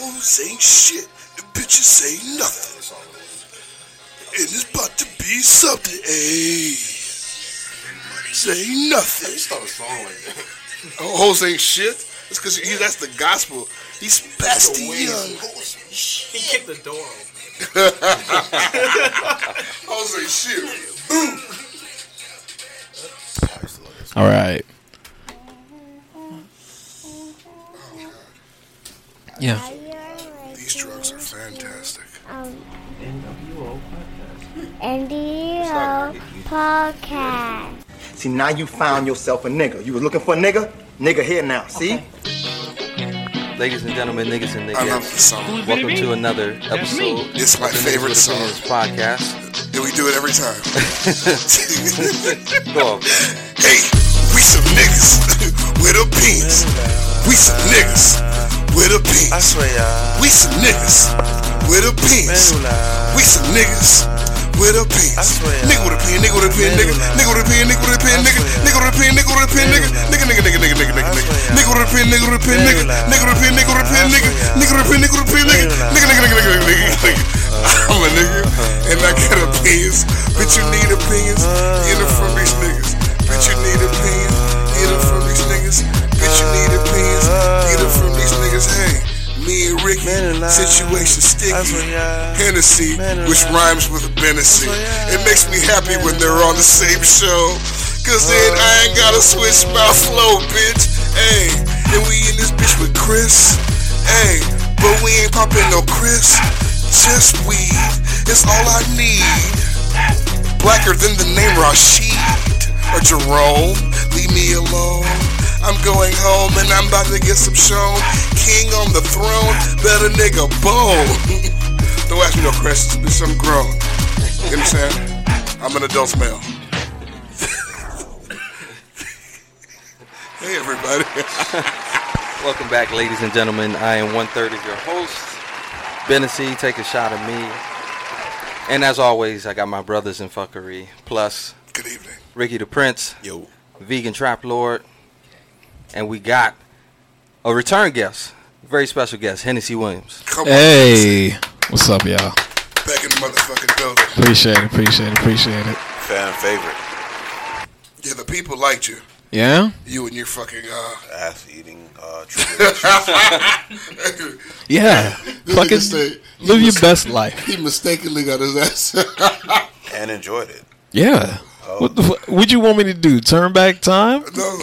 hoes ain't shit, the bitches ain't nothing. And it's about to be something, ayy. Say nothing. You start a song like that. Hoes ain't shit? It's because that's the gospel. He's Basti Young. He kicked the door open. Hoes ain't shit. All right. Yeah. These drugs are fantastic. NWO podcast. See, now you found yourself a nigga. You was looking for a nigga? Nigga here now, see? Ladies and gentlemen, niggas and I love niggas, this song. welcome to another episode It's my of the favorite Niggas with song. Opinions podcast. And we do it every time. Go off. Hey, we some niggas with opinions. We some niggas with opinions. We some niggas with opinions. We some niggas with opinions. Nigga with opinion, nigga with opinion, nigga. Nigga with opinion, nigga with opinion, nigga. Nigga with opinion, nigga with opinion, nigga. Nigga, nigga, nigga, nigga, nigga, nigga, nigga. Nigga with opinion, nigga with opinion, nigga. Nigga with opinion, nigga with opinion, nigga. Nigga with opinion, nigga with opinion, nigga. Nigga, nigga, nigga, nigga, nigga, nigga. I'm a nigga, and I got opinions. But you need opinions, get them from these niggas. But you need opinions, get them from these niggas. But you need opinions, get them from these niggas. Hey, me and Ricky, situation sticky. Hennessy, which rhymes with Hennessy. It makes me happy when they're on the same show. Cause then I ain't gotta switch my flow, bitch. Hey, and we in this bitch with Chris. Hey, but we ain't popping no Chris. Just weed, it's all I need. Blacker than the name Rashid or Jerome. Leave me alone. I'm going home and I'm about to get some shown. King on the throne, better nigga bone. Don't ask me no questions, bitch, I'm grown. You understand? I'm an adult male. Hey everybody. Welcome back, ladies and gentlemen. I am 1/3 of your host, Bennessy. Take a shot at me. And as always, I got my brothers in fuckery. Plus, Good evening. Ricky the Prince, Yo. Vegan Trap Lord. And we got a return guest, very special guest, Hennessy Williams. Come on. Hey, what's up, y'all? Back in the motherfucking building. Appreciate it. Fan favorite. Yeah, the people liked you. Yeah? You and your fucking, Ass eating tribulations. Yeah. Fucking live your best life. He mistakenly got his ass. And enjoyed it. Yeah. What the what'd you want me to do? Turn back time? No.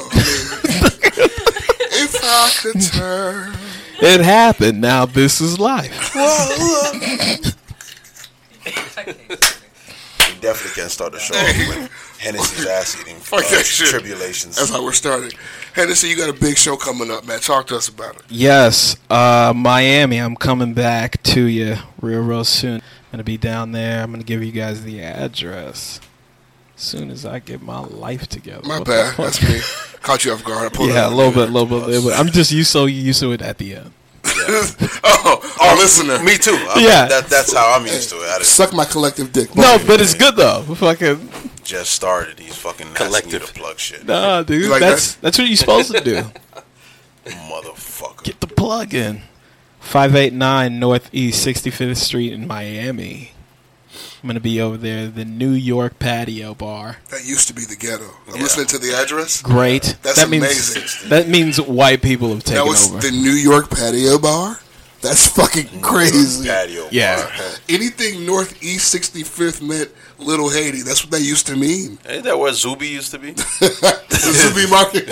If I could turn. It happened. Now this is life. We definitely can't start the show off with Hennessy's ass eating Fuck that shit. tribulations. That's how we're starting. Hennessy, you got a big show coming up, man. Talk to us about it. Yes. Miami. I'm coming back to you real soon. I'm gonna be down there. I'm gonna give you guys the address as soon as I get my life together. My What bad. the fuck? That's me. Caught you off guard. I pulled Yeah, out a little bit. I'm just used to it at the end. oh, listener. Me too. Yeah. That's how I'm used to it. I just, Suck my collective dick. No, but it's good though. Fucking just started. He's fucking collective to plug shit. nah, dude. You like That's what you're supposed to do. Motherfucker. Get the plug in. 589 Northeast 65th Street in Miami. I'm gonna be over there, the New York Patio Bar. That used to be the ghetto. I'm listening to the address. Great. That's that amazing. That means white people have taken That was over. the New York Patio Bar? That's fucking crazy. Patio Yeah. bar. Anything Northeast 65th meant Little Haiti. That's what that used to mean. Ain't that where Zuby used to be? Zuby Market.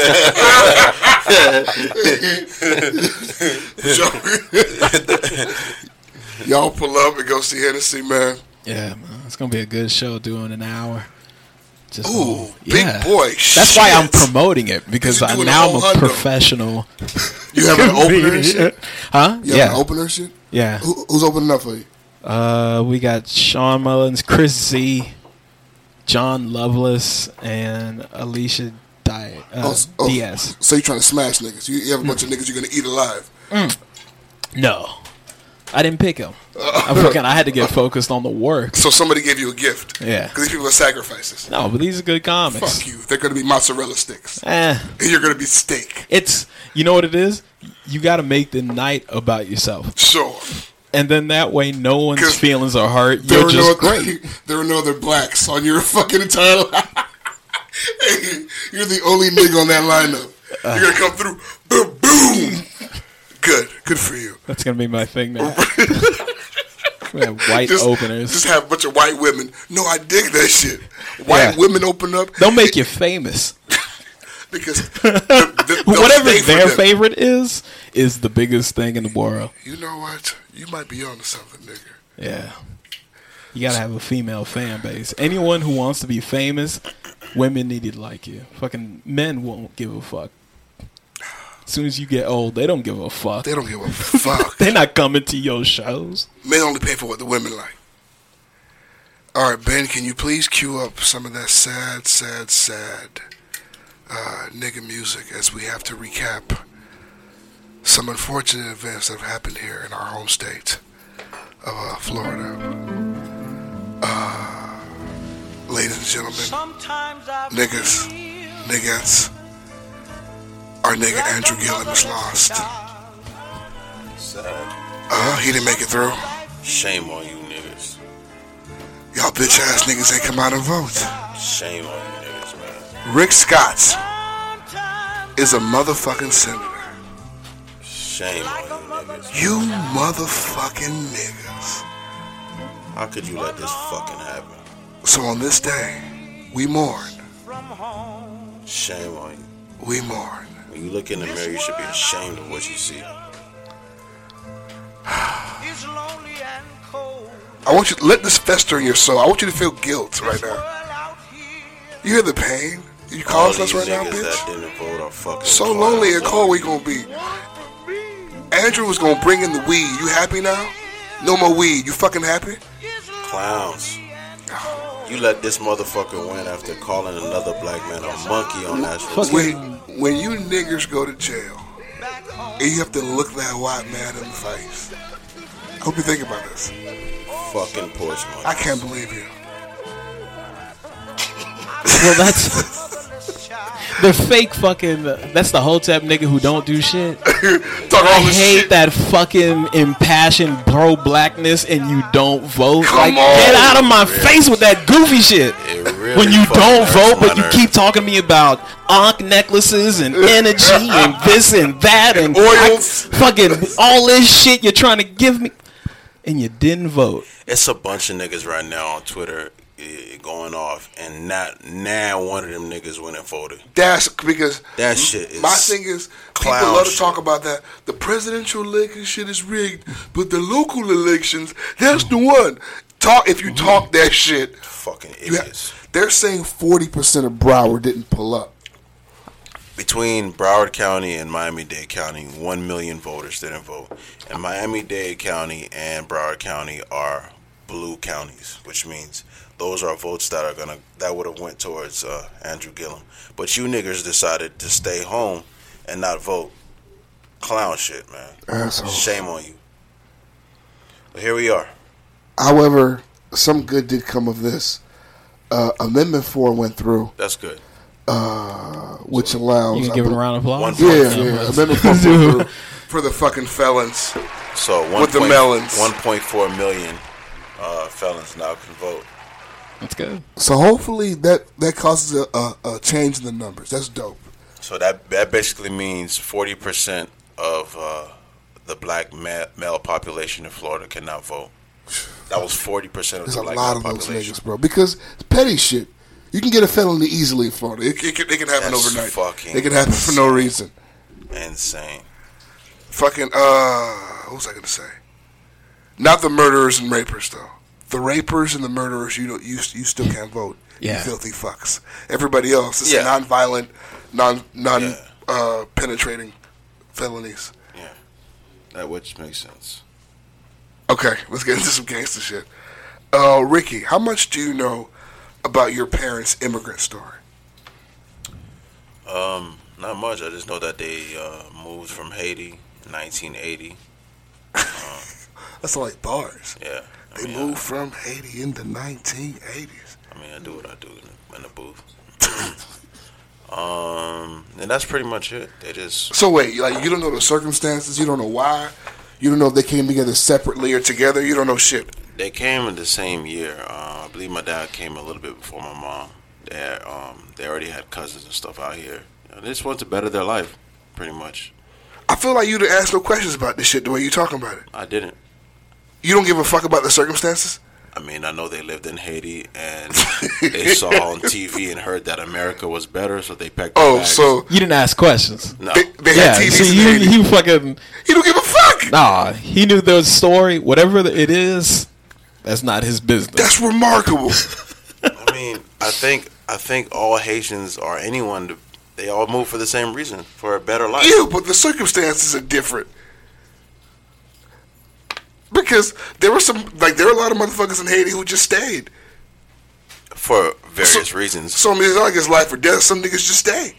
Y'all pull up and go see Hennessy, man. Yeah, man. It's gonna be a good show doing an hour. Just Ooh, big boy. That's why I'm shit. promoting it, because You're doing now a I'm whole a hundo. professional. You have an opener and shit? Huh? You have an opener shit? Yeah. Who's opening up for you? We got Sean Mullins, Chris Z, John Lovelace, and Alicia Diaz. So you're trying to smash niggas. You have a bunch of niggas you're going to eat alive. No. I didn't pick him. I had to get focused on the work. So somebody gave you a gift. Yeah. Because these people are sacrifices. No, but these are good comics. Fuck you. They're going to be mozzarella sticks. Eh. And you're going to be steak. It's, you know what it is? you got to make the night about yourself. Sure. And then that way, no one's 'Cause feelings are hurt. There You're were just no great. There were no other blacks on your fucking entire line. You're the only nigga on that lineup. You're gonna come through. Boom, boom. Good for you. That's gonna be my thing now. We have white openers. Just have a bunch of white women. No, I dig that shit. White women open up. They'll make you famous. Because whatever their favorite is the biggest thing in the world. You know what? You might be onto something, nigga. Yeah. You gotta have a female fan base. Anyone who wants to be famous, women need to like you. Fucking men won't give a fuck. As soon as you get old, they don't give a fuck. They don't give a fuck. They're not coming to your shows. Men only pay for what the women like. All right, Ben, can you please cue up some of that sad nigga music as we have to recap some unfortunate events that have happened here in our home state of Florida. Ladies and gentlemen, niggas, our nigga Andrew Gillum is lost. Sad. He didn't make it through. Shame on you niggas. Y'all bitch ass niggas ain't come out and vote. Shame on you niggas, man. Rick Scott is a motherfucking senator. Shame on you niggas. You motherfucking niggas. How could you let this fucking happen? So on this day, we mourn. Shame on you. We mourn. When you look in the mirror, you should be ashamed of what you see. I want you to let this fester in your soul. I want you to feel guilt right now. You hear the pain? You causing us right now, That bitch? didn't vote are fucking So clowns. lonely and cold we gonna be. Andrew was gonna bring in the weed. You happy now? No more weed. You fucking happy? Clowns. You let this motherfucker win after calling another black man a monkey on national TV. When you niggers go to jail, and you have to look that white man in the face. I hope you think about this. Fucking porch monkey. I can't believe you. Well, that's the fake fucking. That's the Hotep nigga who don't do shit. I hate that fucking impassioned pro blackness and you don't vote. Come on. Get out of my face with that goofy shit. Really When you fucking don't hurts vote, my but you nerves. keep talking to me about Ankh necklaces and energy and this and that and Oils. fucking all this shit you're trying to give me, and you didn't vote. It's a bunch of niggas right now on Twitter going off, and not now one of them niggas went and voted. That's because That shit is my thing is clown people love to shit. talk about that. The presidential election shit is rigged, but the local elections, that's the one. If you talk that shit, Fucking you idiots. they're saying 40% of Broward didn't pull up. Between Broward County and Miami-Dade County, 1 million voters didn't vote. And Miami-Dade County and Broward County are blue counties, which means those are votes that would have went towards Andrew Gillum. But you niggas decided to stay home and not vote. Clown shit, man. Assholes. Shame on you. But here we are. However, some good did come of this. Amendment 4 went through, That's good. which allows... You can give it a round of applause. Yeah. Amendment 4 went through for the fucking felons. So With the melons. 1.4 million felons now can vote. That's good. So hopefully that causes a change in the numbers. That's dope. So that basically means 40% of the black male population in Florida cannot vote. That was 40% of There's the a black lot male of those population. niggas, bro. Because it's petty shit. You can get a felony easily in Florida. It can happen That's overnight. fucking It can happen for no reason. Insane. Fucking, what was I going to say? Not the murderers and rapers, though. The rapers and the murderers, you still can't vote. Yeah. You filthy fucks. Everybody else is Yeah. non-violent, penetrating felonies. Yeah. That which makes sense. Okay, let's get into some gangster shit. Ricky, how much do you know about your parents' immigrant story? Not much. I just know that they moved from Haiti in 1980. That's like bars. Yeah. They moved from Haiti in the 1980s. I mean, I do what I do in the booth. And that's pretty much it. They just So wait, like you don't know the circumstances. You don't know why. You don't know if they came together separately or together. You don't know shit. they came in the same year. I believe my dad came a little bit before my mom. They already had cousins and stuff out here. They just wanted to better their life, pretty much. I feel like you didn't ask no questions about this shit the way you talking about it. I didn't. You don't give a fuck about the circumstances? I mean, I know they lived in Haiti and they saw on TV and heard that America was better, so they packed their bags. So You didn't ask questions. No. they Yeah, had TVs see, in Haiti. you fucking You don't give a fuck. nah. He knew there was a story. Whatever it is, that's not his business. That's remarkable. I mean, I think all Haitians or anyone, they all move for the same reason, for a better life. Yeah, but the circumstances are different. Because there were a lot of motherfuckers in Haiti who just stayed. For various reasons. So I mean, it's not like it's life or death. Some niggas just stay.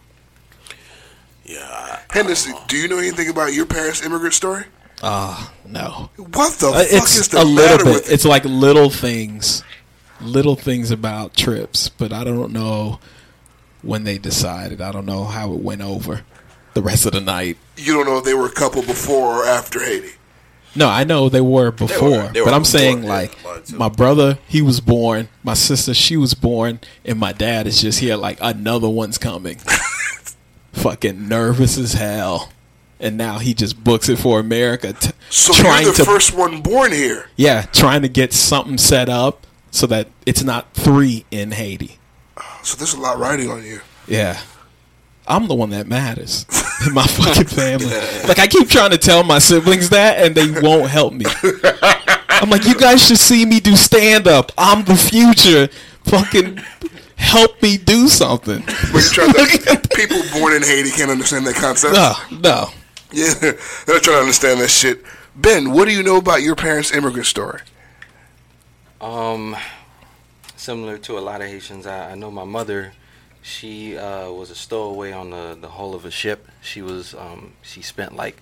Yeah. Henderson, do you know anything about your parents' immigrant story? No. What the fuck It's is the a little matter bit. with it? It's like little things about trips, but I don't know when they decided. I don't know how it went over the rest of the night. You don't know if they were a couple before or after Haiti. No, I know they were before, They were but I'm before, saying yeah, like mine too. my brother, he was born, my sister, she was born, and my dad is just here like another one's coming. Fucking nervous as hell. And now he just books it for America. So you're the first one born here. Yeah, trying to get something set up so that it's not 3 in Haiti. So there's a lot riding on you. Yeah. I'm the one that matters in my fucking family. Like, I keep trying to tell my siblings that, and they won't help me. I'm like, you guys should see me do stand-up. I'm the future. Fucking help me do something. But you're trying to, people born in Haiti can't understand that concept. No. Yeah, they're trying to understand that shit. Ben, what do you know about your parents' immigrant story? Similar to a lot of Haitians, I know my mother. She was a stowaway on the hull of a ship. She was she spent like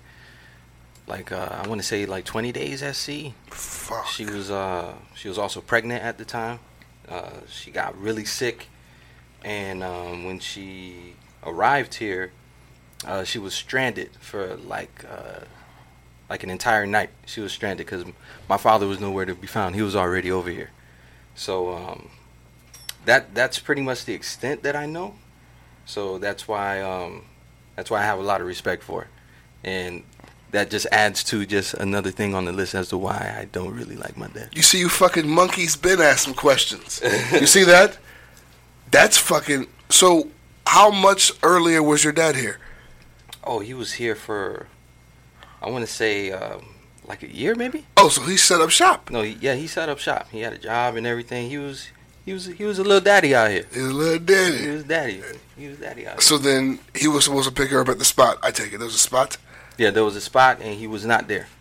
I want to say like 20 days at sea. Fuck. She was also pregnant at the time. She got really sick, and when she arrived here, she was stranded for like an entire night. She was stranded because my father was nowhere to be found. He was already over here. So that's pretty much the extent that I know. So that's why I have a lot of respect for it, and that just adds to just another thing on the list as to why I don't really like my dad. You see, you fucking monkeys been asked some questions. You see that? That's fucking. So, how much earlier was your dad here? Oh, he was here for, I want to say, like a year maybe. Oh, so he set up shop. No, he set up shop. He had a job and everything. He was a little daddy out here. He was a little daddy. He was daddy out here. So then he was supposed to pick her up at the spot. I take it there was a spot. Yeah, there was a spot, and he was not there.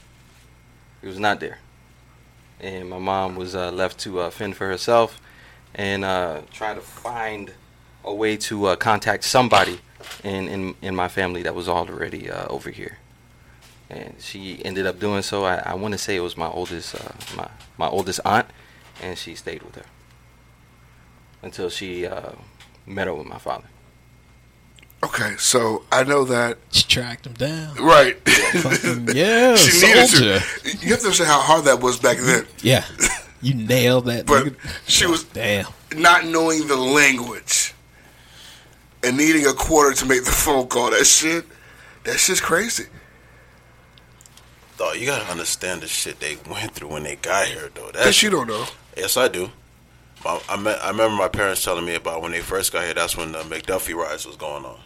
He was not there, and my mom was left to fend for herself and try to find a way to contact somebody in my family that was already over here. And she ended up doing so. I want to say it was my oldest my oldest aunt, and she stayed with her until she met up with my father. Okay, so I know that. She tracked him down. Right. Yeah, She needed soldier. to. You have to understand how hard that was back then. Yeah. You nailed that. But nigga. she was Damn. not knowing the language and needing a quarter to make the phone call. That's shit's crazy. Dog, you gotta understand the shit they went through when they got here, though. That you don't know. Yes, I do. I remember my parents telling me about when they first got here. That's when the McDuffie riots was going on.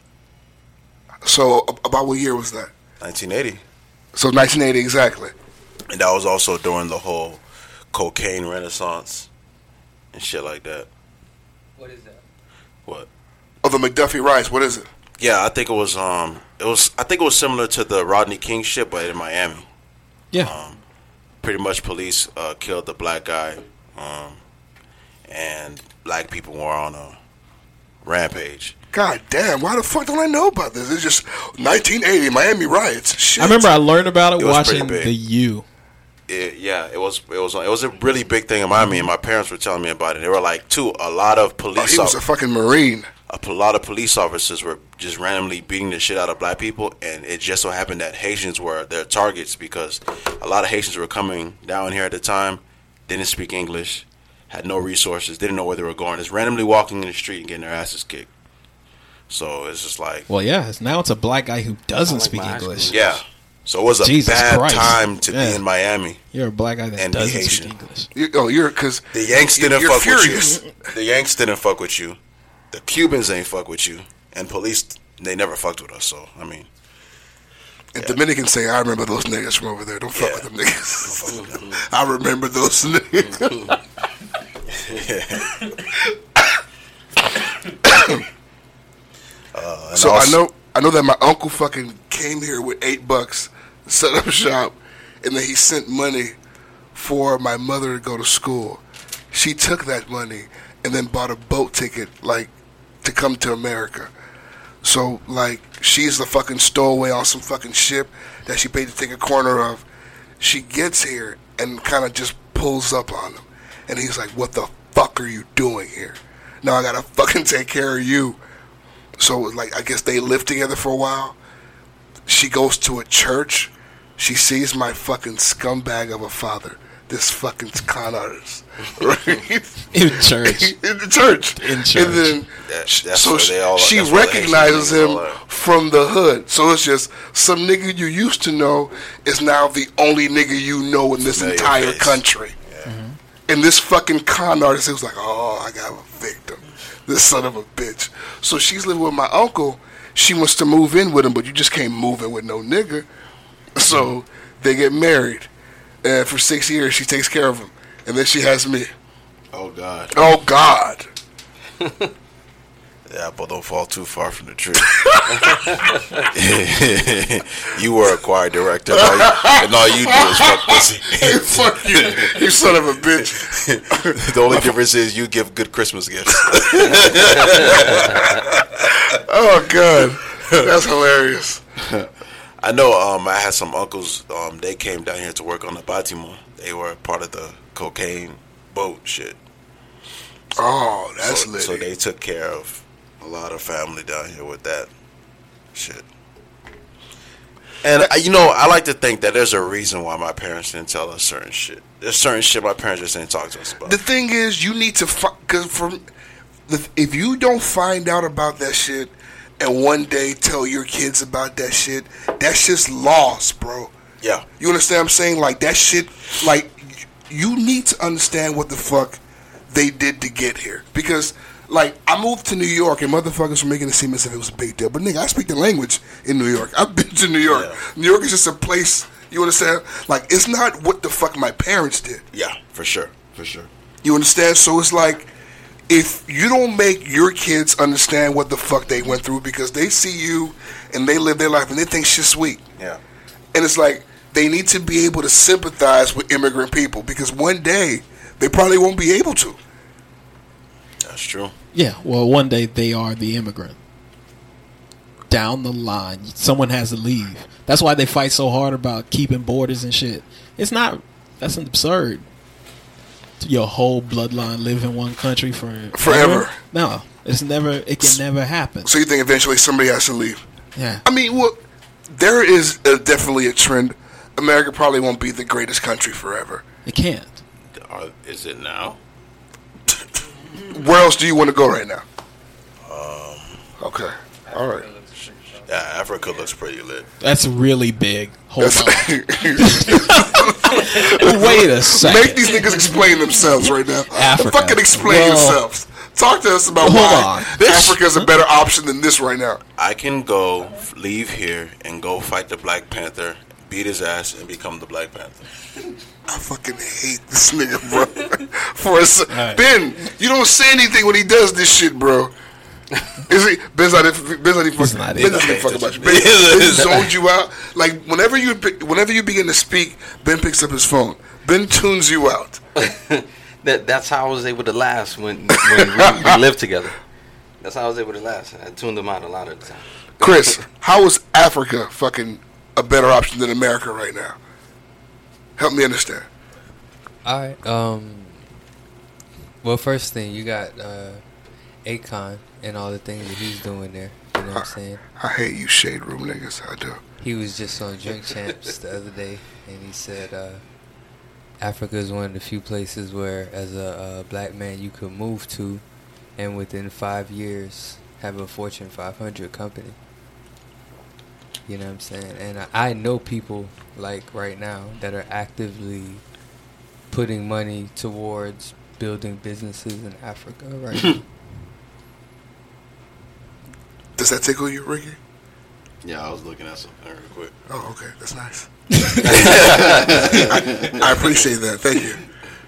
So about what year was that? 1980. So 1980 exactly. And that was also during the whole cocaine renaissance and shit like that. What is that? What? Oh, the McDuffie riots. What is it? Yeah, I think it was similar to the Rodney King shit, but in Miami. Yeah. Pretty much police killed the black guy, and black people were on a rampage. God damn! Why the fuck don't I know about this? It's just 1980 Miami riots. Shit. I remember I learned about it It was watching pretty big. The U. It was a really big thing in Miami, and my parents were telling me about it. They were like, a lot of Oh, police. he was a fucking Marine. a lot of police officers were just randomly beating the shit out of black people, and it just so happened that Haitians were their targets because a lot of Haitians were coming down here at the time, didn't speak English, had no resources, didn't know where they were going, just randomly walking in the street and getting their asses kicked. So it's just like, Well, yeah. Now it's a black guy who doesn't speak my English. yeah. So it was a Jesus bad Christ. time to Yeah. be in Miami. You're a black guy that And be doesn't Haitian. speak English. You're because The Yanks didn't you're fuck furious. with you. The Yanks didn't fuck with you. The Cubans ain't fuck with you. And police, they never fucked with us. So, I mean, And Dominicans say, I remember those niggas from over there. Don't fuck with them niggas. I remember those niggas. So also- I know that my uncle fucking came here with $8, set up shop, and then he sent money for my mother to go to school. She took that money and then bought a boat ticket, like, to come to America. So, like, she's the fucking stowaway on some fucking ship that she paid to take a corner of. She gets here and kind of just pulls up on him. And he's like, what the fuck are you doing here? Now I gotta fucking take care of you. So, like, I guess they live together for a while. She goes to a church. She sees my fucking scumbag of a father. This fucking con artist. Right? In church. In the church. In church. And then, that's so where they all- she that's where the Haitian recognizes niggas him all are. from the hood. So it's just some nigga you used to know is now the only nigga you know in this Familiar entire face. country. And this fucking con artist, it was like, oh, I got a victim. This son of a bitch. So she's living with my uncle. She wants to move in with him, but you just can't move in with no nigga. So they get married. And for 6 years, she takes care of him. And then she has me. oh, God. Oh, God. The apple don't fall too far from the tree. You were a choir director, and all you do is fuck pussy. Hey, fuck you. You son of a bitch. The only difference is you give good Christmas gifts. Oh, God. That's hilarious. I know. I had some uncles. They came down here to work on the Baltimore. They were part of the cocaine boat shit. Oh, that's so, lit. so they took care of a lot of family down here with that shit. And I like to think that there's a reason why my parents didn't tell us certain shit. There's certain shit my parents just didn't talk to us about. The thing is, you need to because if you don't find out about that shit and one day tell your kids about that shit, that's just lost, bro. Yeah. You understand what I'm saying? Like, that shit, like, you need to understand what the fuck they did to get here. Because, like, I moved to New York and motherfuckers were making it seem as if it was a big deal. But, nigga, I speak the language in New York. I've been to New York. Yeah. New York is just a place, you understand? Like, it's not what the fuck my parents did. Yeah, for sure. For sure. You understand? So it's like, if you don't make your kids understand what the fuck they went through because they see you and they live their life and they think shit's sweet. Yeah. And it's like, they need to be able to sympathize with immigrant people because one day they probably won't be able to. That's true. Yeah, well, one day they are the immigrant. Down the line, someone has to leave. That's why they fight so hard about keeping borders and shit. It's not. That's absurd. Your whole bloodline live in one country Forever. No, it's never. It can never happen. So you think eventually somebody has to leave? Yeah. I mean, well, there is definitely a trend. America probably won't be the greatest country forever. It can't. Is it now? Where else do you want to go right now? Okay. All right. Yeah, Africa looks pretty lit. That's really big. Hold That's- on. Wait a second. Make these niggas explain themselves right now. Africa. Fucking explain Well, yourselves. Talk to us about hold why on. Africa's a better option than this right now. I can go leave here and go fight the Black Panther, beat his ass, and become the Black Panther. I fucking hate this nigga, bro. right. Ben, you don't say anything when he does this shit, bro. Is he? Ben's not even fucking about you. Ben zoned you out. Like whenever you begin to speak, Ben picks up his phone. Ben tunes you out. That's how I was able to last when we lived together. That's how I was able to last. I tuned them out a lot of the time. Chris, how is Africa fucking a better option than America right now? Help me understand. All right. Well, first thing, you got Akon. and all the things that he's doing there. You know what I'm saying? I hate you shade room niggas. I do. He was just on Drink Champs the other day, and he said Africa is one of the few places where, as a black man, you could move to, and within 5 years, have a Fortune 500 company. You know what I'm saying? And I know people, like right now, that are actively putting money towards building businesses in Africa right now. Does that tickle you, Ricky? Yeah, I was looking at something real quick. Oh, okay. That's nice. I appreciate that. Thank you.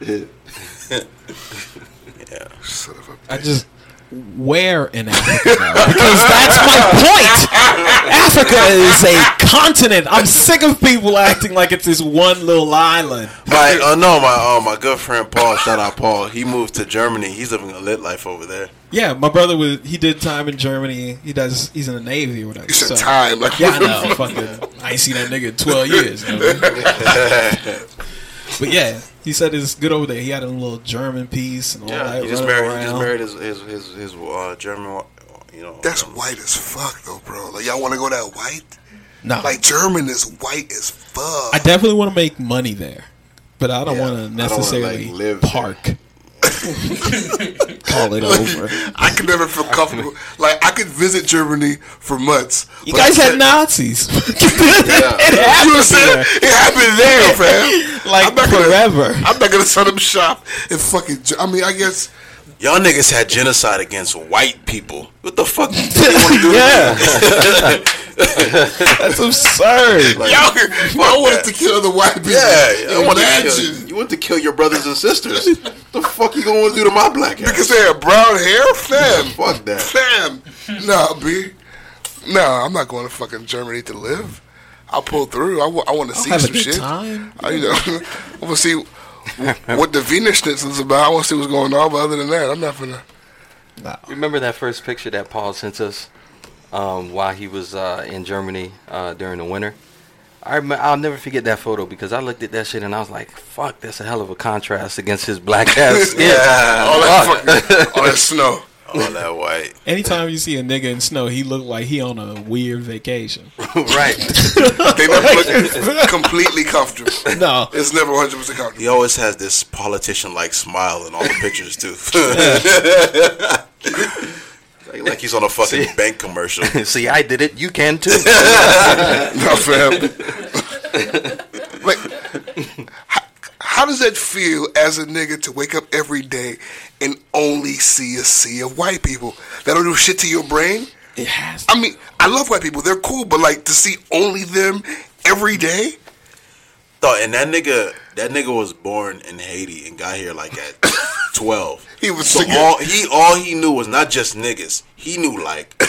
Yeah. Son of a bitch. I just where in Africa now? Because that's my point. Africa is a continent. I'm sick of people acting like it's this one little island. My good friend Paul, shout out Paul. He moved to Germany. He's living a lit life over there. Yeah, my brother he did time in Germany. He's in the Navy or whatever. You said time. Like, yeah, I know. I ain't seen that nigga in 12 years. You know? But yeah, he said it's good over there. He had a little German piece and all that. He just married his German. You know. That's white as fuck though, bro. Like y'all want to go that white? No. Like German is white as fuck. I definitely want to make money there, but I don't want to necessarily live park. Call it over. I could never feel comfortable. Like I could visit Germany for months. You guys had Nazis. It happened there, fam. Like forever. I'm not gonna set up shop and fucking. I mean, I guess y'all niggas had genocide against white people. What the fuck? You want to do? Yeah. That's absurd. Like, y'all wanted to kill the white people. Yeah, you want to kill your brothers and sisters. What the fuck you gonna do to my black ass? Because they have brown hair, fam. Fuck that, fam. Nah, B. Nah, I'm not going to fucking Germany to live. I'll pull through. I want to see some shit. Time. I want to see what the Wiener Schnitzel is about. I want to see what's going on. But other than that, I'm not gonna. No. Remember that first picture that Paul sent us while he was in Germany during the winter? I'll never forget that photo because I looked at that shit and I was like, fuck, that's a hell of a contrast against his black ass skin. all that snow. All that white. Anytime you see a nigga in snow, he look like he on a weird vacation. Right. They never look completely comfortable. No. It's never 100% comfortable. He always has this politician-like smile in all the pictures, too. Like he's on a fucking bank commercial. See, I did it. You can, too. No, fam. Like, how does that feel as a nigga to wake up every day and only see a sea of white people that don't do shit to your brain? It has. I mean, I love white people. They're cool, but like to see only them every day? And that nigga was born in Haiti and got here like at 12. He was so all he knew was not just niggas. He knew like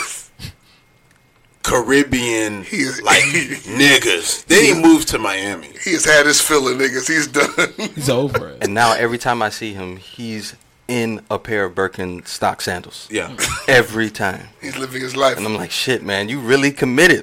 Caribbean niggas. Then he moved to Miami. He has had his fill of niggas. He's done. He's over it. And now every time I see him, he's in a pair of Birkenstock sandals. Yeah. Every time. He's living his life. And I'm like, shit, man, you really committed.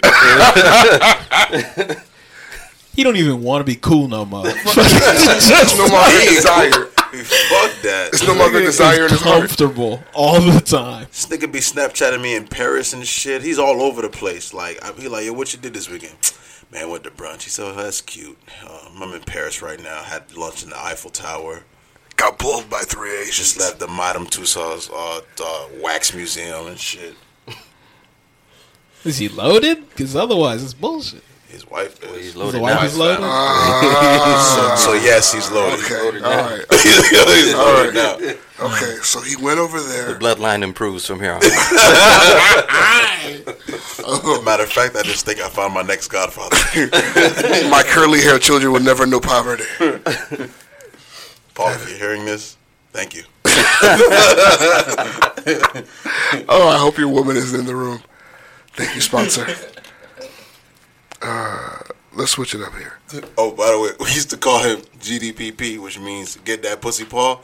He don't even want to be cool no more. There's no more desire. Fuck that. There's no more desire in his heart. Comfortable all the time. This nigga be Snapchatting me in Paris and shit. He's all over the place. Like, he like, yo, what you did this weekend? Man, went to brunch. He said, oh, that's cute. I'm in Paris right now. Had lunch in the Eiffel Tower. Got pulled by 3 Asians. Just left the Madame Tussauds wax museum and shit. Is he loaded? Because otherwise it's bullshit. His wife is. Well, he's loaded. His wife is loaded? So yes, he's loaded. Okay, all right. He's loaded now. Okay, so he went over there. The bloodline improves from here on. Matter of fact, I just think I found my next godfather. My curly haired children will never know poverty. Paul, if you're hearing this, thank you. Oh, I hope your woman is in the room. Thank you, sponsor. Let's switch it up here. Oh, by the way, we used to call him GDPP, which means get that pussy, Paul.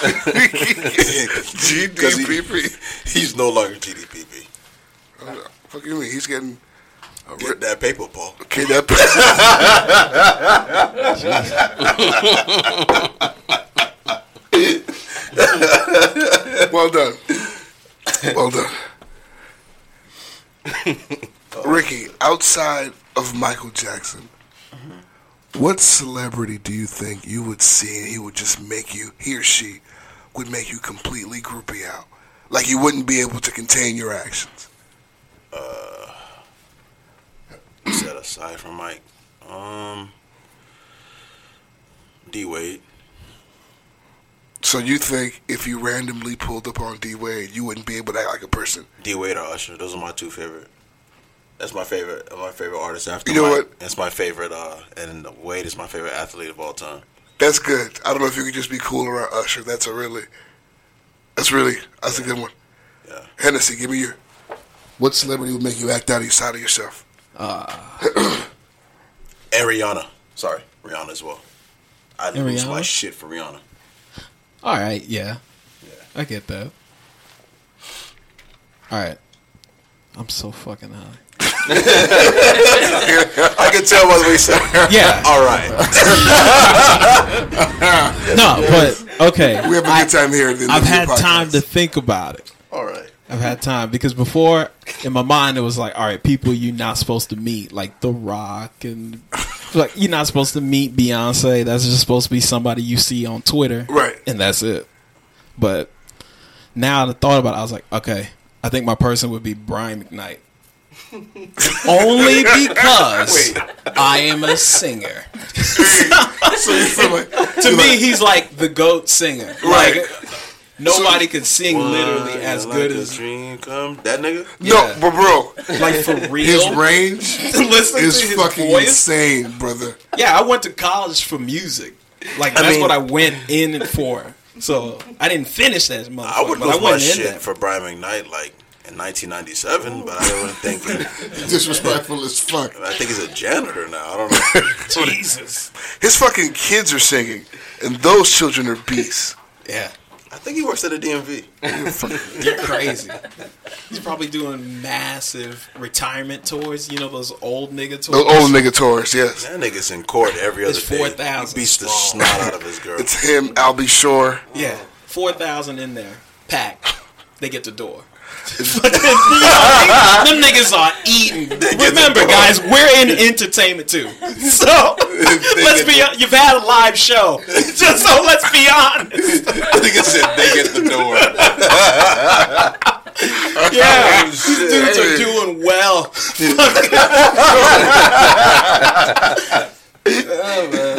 GDPP. He's no longer GDPP. Fuck you mean? He's getting... Get that paper, Paul. Okay, that Well done. Well done. Ricky, outside of Michael Jackson, what celebrity do you think you would see and he would just make you, he or she, would make you completely groupie out? Like you wouldn't be able to contain your actions? Set aside from Mike. D-Wade. So you think if you randomly pulled up on D-Wade, you wouldn't be able to act like a person? D-Wade or Usher. Those are my two favorite. That's my favorite artist after You know Mike. what? That's my favorite, and Wade is my favorite athlete of all time. That's good. I don't know if you could just be cool around Usher. That's a good one. Yeah. Hennessy, give me your. What celebrity would make you act out of yourself? And Rihanna. Sorry, Rihanna as well. I'd lose my shit for Rihanna. All right, yeah. I get that. All right. I'm so fucking high. I can tell by the way you said. Yeah. All right. No, but okay. We have a good time here. I've had time to think about it. All right. I've had time because before, in my mind, it was like, all right, people you're not supposed to meet, like The Rock, and like you're not supposed to meet Beyonce. That's just supposed to be somebody you see on Twitter, right? And that's it. But now I thought about it, I was like, okay, I think my person would be Brian McKnight. Only because I am a singer. So you feel like, to me, he's like the GOAT singer. Right. Like, nobody could sing literally as good as Dream Come. That nigga? No, but bro, like for real. His range Listen is to his fucking voice. insane, brother. Yeah, I went to college for music. Like that's what I went in for. So I didn't finish that motherfucker. I would but lose I my went in shit there. for Brian McKnight like in 1997, but I wasn't thinking. Disrespectful as fuck. I think he's a janitor now. I don't know. Jesus. His fucking kids are singing, and those children are beasts. Yeah. I think he works at a DMV. You're crazy. He's probably doing massive retirement tours. You know those old nigga tours? Those old nigga tours, yes. That nigga's in court every other It's day. 4,000 He beats the strong. snot out of his girl. It's him, Albie Shore. Yeah. 4,000 in there. Packed. They get the door. Them niggas are eating. Remember, guys, we're in entertainment too. So let's be. You've had a live show, just so let's be honest. I think it said they get the door. Yeah, these dudes are doing well. Oh man,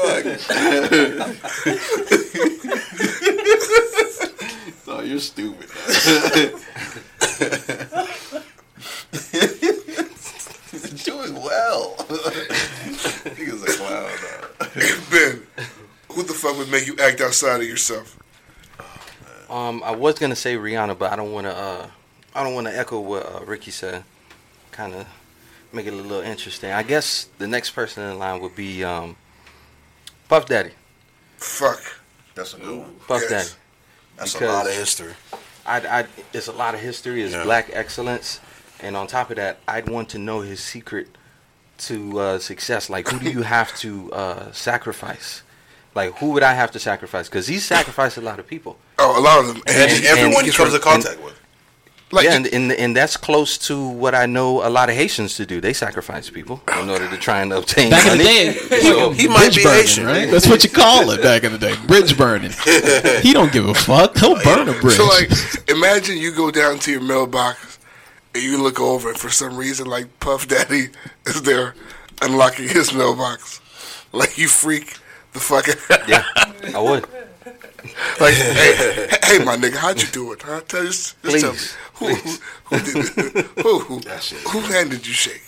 fuck. Oh, you're stupid. Doing well. Nigga's a clown. Ben, who the fuck would make you act outside of yourself? I was gonna say Rihanna, but I don't want to echo what Ricky said. Kind of make it a little interesting. I guess the next person in line would be Puff Daddy. Fuck. That's a good one. Puff Daddy. That's Because a lot of history. It's a lot of history. It's black excellence, and on top of that, I'd want to know his secret to success. Like, who do you have to sacrifice? Like, who would I have to sacrifice? Because he's sacrificed a lot of people. Oh, a lot of them. And everyone he comes in contact with. Like, yeah, and that's close to what I know a lot of Haitians to do. They sacrifice people in order to try and obtain Back in the money. day, He might be burning, Haitian, right? That's what you call it back in the day. Bridge burning. He don't give a fuck. He'll burn a bridge. So, like, imagine you go down to your mailbox and you look over, and for some reason, like, Puff Daddy is there unlocking his mailbox. Like, you freak the fuck out. Yeah, I would. Like, hey, my nigga, how'd you do it? Huh? Just tell me. Please. Who hand did you shake?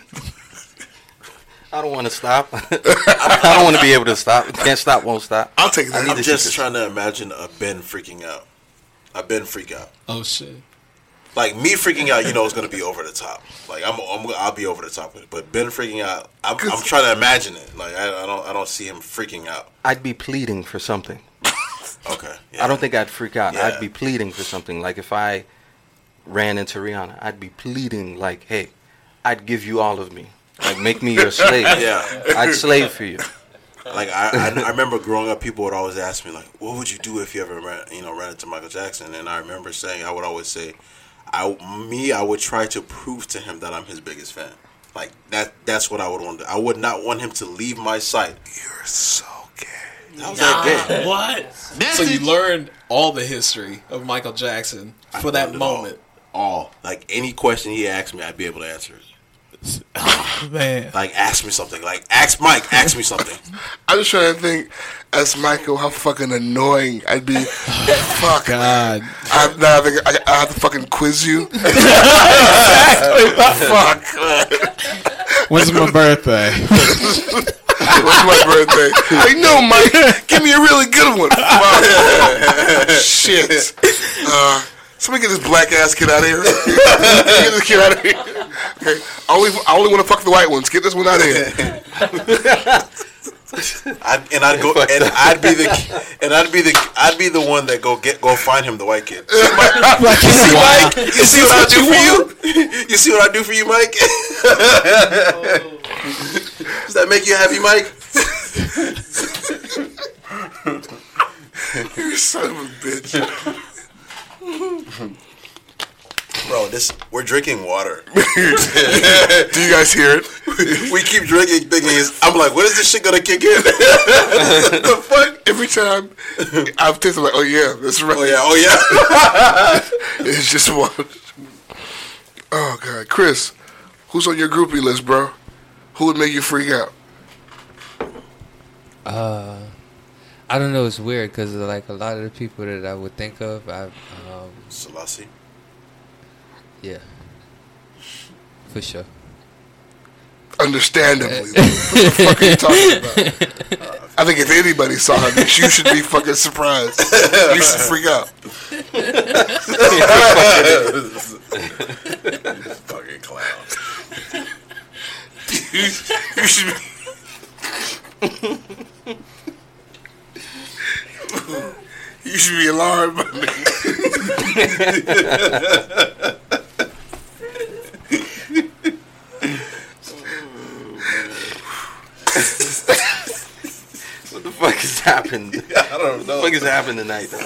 I don't want to stop. I don't want to be able to stop. Can't stop, won't stop. I'll take that. I'm just trying to imagine a Ben freaking out. A Ben freak out. Oh shit. Like me freaking out, you know, it's gonna be over the top. Like I'll be over the top with it. But Ben freaking out, I'm trying to imagine it. Like I don't see him freaking out. I'd be pleading for something. Okay. Yeah. I don't think I'd freak out. Yeah. I'd be pleading for something. Like if I ran into Rihanna, I'd be pleading like, hey, I'd give you all of me. Like, make me your slave. Yeah. I'd slave for you. Like I remember growing up, people would always ask me like, "What would you do if you ever ran into Michael Jackson?" And I remember saying, I would always say, I would try to prove to him that I'm his biggest fan. Like that's what I would want to do. I would not want him to leave my sight. You're so gay. How's that gay? What? So you learned all the history of Michael Jackson for that moment. All. Like any question he asked me, I'd be able to answer it. Oh, man. Like ask me something. Like ask Mike. Ask me something. I'm just trying to think, as Michael, how fucking annoying I'd be. Fuck. God. I have to fucking quiz you. Fuck. When's my birthday? When's my birthday? Like, no, Mike. Give me a really good one. Fuck. Shit. Somebody get this black ass kid out of here. Get this kid out of here. Okay. I only want to fuck the white ones. Get this one out of here. I'd be the one that go find him the white kid. You see, Mike? You see what I do for you? You see what I do for you, Mike? Does that make you happy, Mike? You son of a bitch. Bro, we're drinking water. Do you guys hear it? We keep drinking, thinking I'm like, when is this shit gonna kick in? The fuck? Every time I've tasted like, oh yeah, that's right. Oh yeah. It's just one. Oh god, Chris, who's on your groupie list, bro? Who would make you freak out? I don't know. It's weird because like a lot of the people that I would think of, Selassie. Yeah, for sure. Understandably. What the fuck are you talking about? I think if anybody saw her, you should be fucking surprised. You should freak out. Fucking clown. You should be... You should be alarmed by me. What the fuck has happened? I don't know. What the fuck has happened tonight, dog?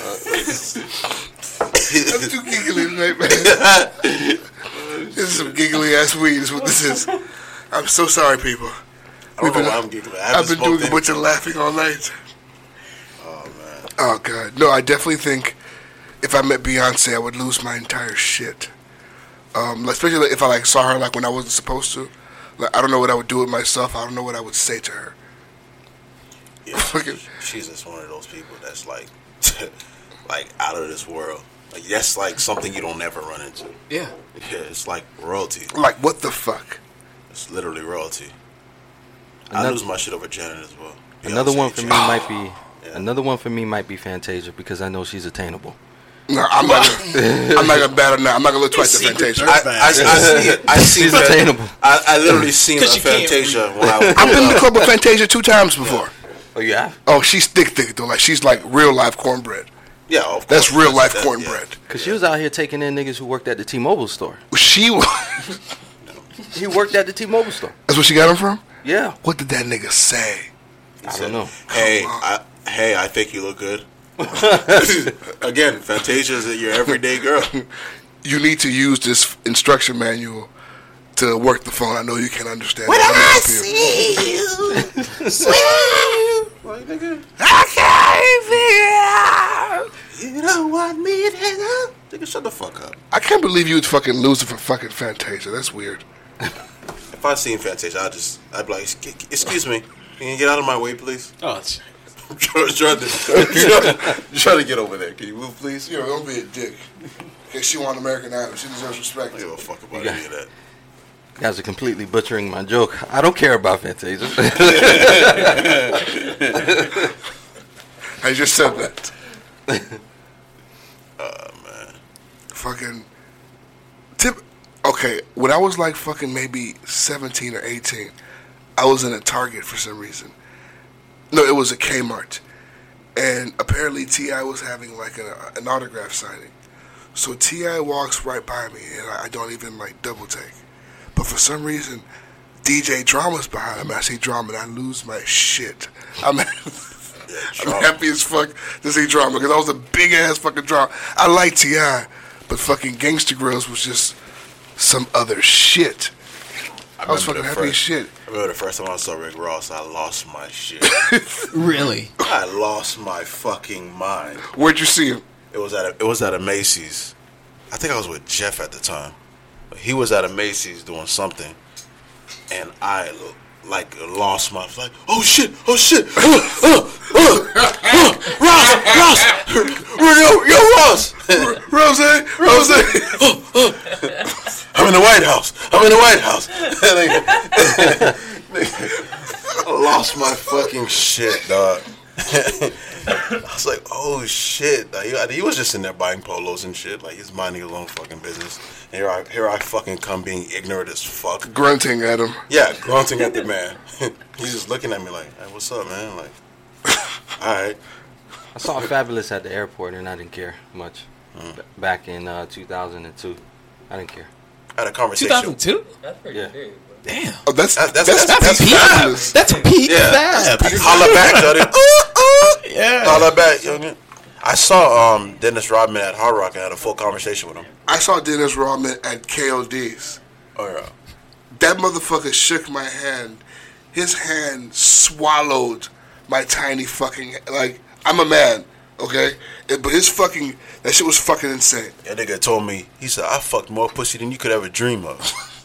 I'm too giggly tonight, man. This is some giggly ass weed is what this is. I'm so sorry, people. I don't know why I'm giggling. I've been doing a bunch of laughing all night. Oh, man. Oh, God. No, I definitely think if I met Beyonce, I would lose my entire shit. Especially if I like saw her like when I wasn't supposed to. Like, I don't know what I would do with myself. I don't know what I would say to her. Yeah, she's just one of those people that's like, like out of this world. Like that's like something you don't ever run into. Yeah. Yeah, it's like royalty. Like what the fuck? It's literally royalty. I lose my shit over Janet as well. Another one for me might be another one for me might be Fantasia because I know she's attainable. No, I'm not gonna bat her now. I'm not gonna look twice at Fantasia. I see it. I see She's that. attainable. I literally seen a Fantasia when I was. I've been to the club with Fantasia 2 times before. Oh, you have? Oh, she's thick though. Like she's like real life cornbread. Yeah, of course. That's real life cornbread. Because she was out here taking in niggas who worked at the T-Mobile store. She was. He worked at the T-Mobile store. That's where she got him from? Yeah. What did that nigga say? I don't know. Hey, I think you look good. Again, Fantasia is your everyday girl. You need to use this instruction manual to work the phone. I know you can't understand. When I see you, I can't figure out. You don't want me to hang up. Nigga, shut the fuck up. I can't believe you would fucking lose it for fucking Fantasia. That's weird. If I seen Fantasia, I'd be like, excuse me, can you get out of my way, please? Oh, I'm trying to get over there. Can you move, please? Yo, don't be a dick. Okay, she won American Idol. She deserves respect. I don't give a fuck about any of that. You guys are completely butchering my joke. I don't care about Fantasia. I just said that. Man. Fucking okay, when I was like fucking maybe 17 or 18, I was in a Target for some reason. No, it was a Kmart. And apparently T.I. was having like an autograph signing. So T.I. walks right by me and I don't even like double take. But for some reason, DJ Drama's behind him. I see Drama and I lose my shit. I'm happy as fuck to see Drama because I was a big ass fucking drama. I like T.I., But fucking Gangsta Grills was just some other shit. I was fucking happy as shit. I remember the first time I saw Rick Ross, I lost my shit. Really? I lost my fucking mind. Where'd you see him? It was at a Macy's. I think I was with Jeff at the time. But he was at a Macy's doing something, and I lost my like. Oh shit! Ross! Yo, Ross! Rose! I'm in the White House. I lost my fucking shit, dog. I was like, oh shit. Like, he was just in there buying polos and shit. Like, he's minding his own fucking business. And here I fucking come being ignorant as fuck. Grunting at him. Yeah, grunting at the man. He's just looking at me like, hey, what's up, man? Like, alright. I saw Fabulous at the airport and I didn't care much. Back in 2002. I didn't care. I had a conversation. 2002? That's pretty Yeah. big. Bro. Damn. Oh, that's peak. fabulous. That's peak Yeah. fast. Holla back, Jody. Yeah. Holla back, youngin. I saw Dennis Rodman at Hard Rock and had a full conversation with him. I saw Dennis Rodman at KOD's. Oh, yeah. That motherfucker shook my hand. His hand swallowed my tiny fucking... Like, I'm a man, okay? But his fucking... That shit was fucking insane. That nigga told me, he said, I fucked more pussy than you could ever dream of.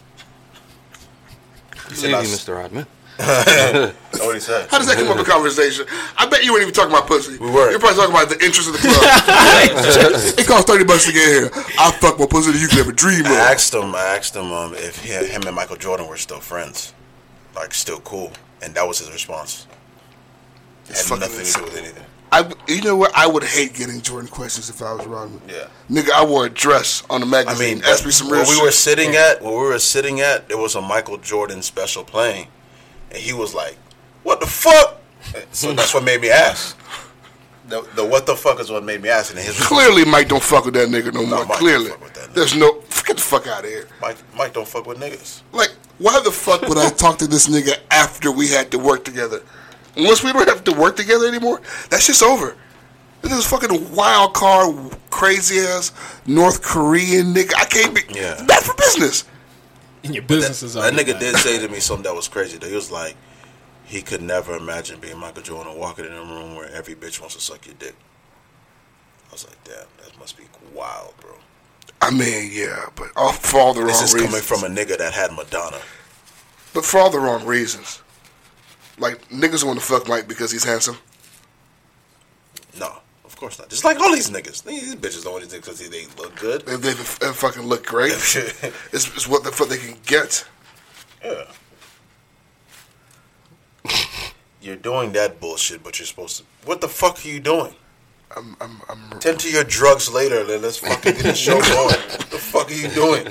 He said, Maybe, Mr. Rodman. That's what he said. How does that come up in conversation? I bet you weren't even talking about pussy. We were. You're probably talking about the interest of the club. It costs $30 to get here. I fuck more pussy than you could ever dream of. I asked him if him and Michael Jordan were still friends. Like, still cool. And that was his response. It had nothing to do with anything. You know what? I would hate getting Jordan questions if I was Rodman. Yeah. Nigga, I wore a dress on the magazine. I mean, ask me some real where we shit. were sitting at, there was a Michael Jordan special playing. And he was like, what the fuck? So that's what made me ask. The what the fuck is what made me ask. And his Clearly, Mike don't fuck with that nigga no more. Mike Clearly. don't fuck with that nigga. There's no... Get the fuck out of here. Mike don't fuck with niggas. Like, why the fuck would I talk to this nigga after we had to work together? Once we don't have to work together anymore, that shit's over. This is fucking wild card, crazy ass North Korean nigga. I can't be... Yeah. Bad for business. And your business is That nigga did say to me something that was crazy. Though. He was like, he could never imagine being Michael Jordan and walking in a room where every bitch wants to suck your dick. I was like, damn, that must be wild, bro. I mean, yeah, but all for all the wrong reasons. This is coming from a nigga that had Madonna. But for all the wrong reasons. Like, niggas want to fuck Mike because he's handsome. No, of course not. Just like all these niggas. These bitches don't want to because they look good. They fucking look great. It's what the fuck they can get. Yeah. You're doing that bullshit, but you're supposed to... What the fuck are you doing? I'm Tend to your drugs later, then let's fucking get the show going. What the fuck are you doing?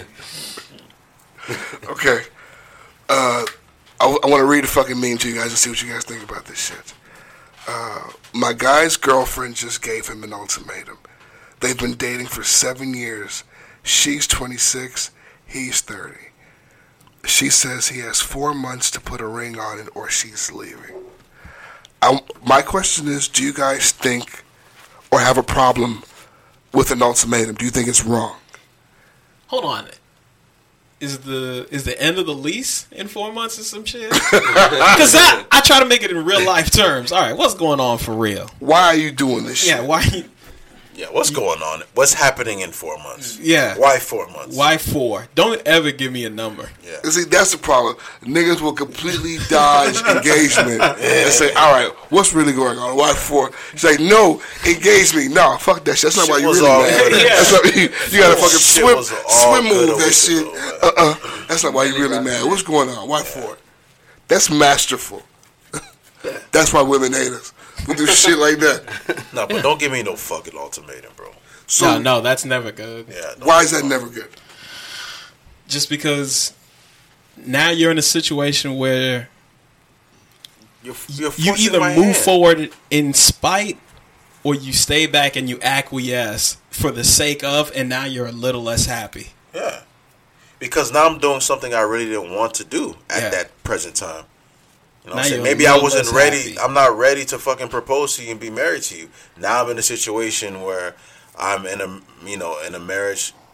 Okay. I want to read a fucking meme to you guys and see what you guys think about this shit. My guy's girlfriend just gave him an ultimatum. They've been dating for 7 years. She's 26, he's 30. She says he has 4 months to put a ring on it or she's leaving. My question is, do you guys think or have a problem with an ultimatum? Do you think it's wrong? Hold on. Is the end of the lease in 4 months or some shit? Because I try to make it in real life terms. All right, what's going on for real? Why are you doing this shit? Yeah, why? Yeah, what's going on? What's happening in 4 months? Yeah. Why 4 months? Why 4? Don't ever give me a number. Yeah. See, that's the problem. Niggas will completely dodge engagement and say, all right, what's really going on? Why 4? Say, no, engage me. No, fuck that shit. That's not why you really mad. That's not, you gotta fucking swim move that shit. That's not why you really mad. What's going on? Why 4? That's masterful. That's why women hate us. We do shit like that. No, but don't give me no fucking ultimatum, bro. So, no, that's never good. Yeah. Why is that never good? Just because now you're in a situation where You're you either move forward in spite or you stay back and you acquiesce for the sake of, and now you're a little less happy. Yeah. Because now I'm doing something I really didn't want to do at that present time. You know what I'm saying? Maybe I wasn't ready. Happy. I'm not ready to fucking propose to you and be married to you. Now I'm in a situation where I'm in a marriage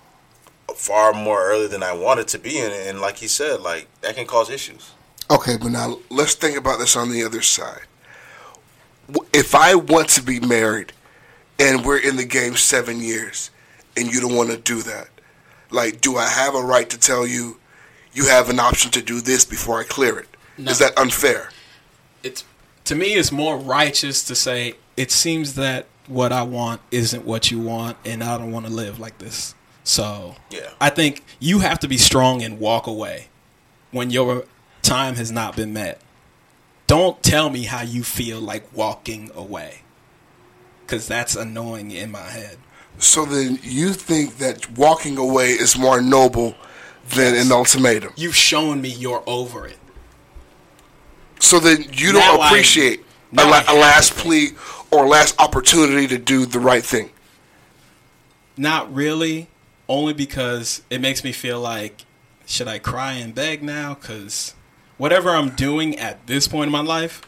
far more early than I wanted to be in it, and like he said, like that can cause issues. Okay, but now let's think about this on the other side. If I want to be married and we're in the game 7 years and you don't want to do that, like, do I have a right to tell you you have an option to do this before I clear it? No. Is that unfair? To me, it's more righteous to say, it seems that what I want isn't what you want, and I don't want to live like this. So yeah. I think you have to be strong and walk away when your time has not been met. Don't tell me how you feel like walking away, because that's annoying in my head. So then you think that walking away is more noble than an ultimatum? You've shown me you're over it. So then you don't appreciate a last plea or last opportunity to do the right thing? Not really, only because it makes me feel like, should I cry and beg now? Because whatever I'm doing at this point in my life,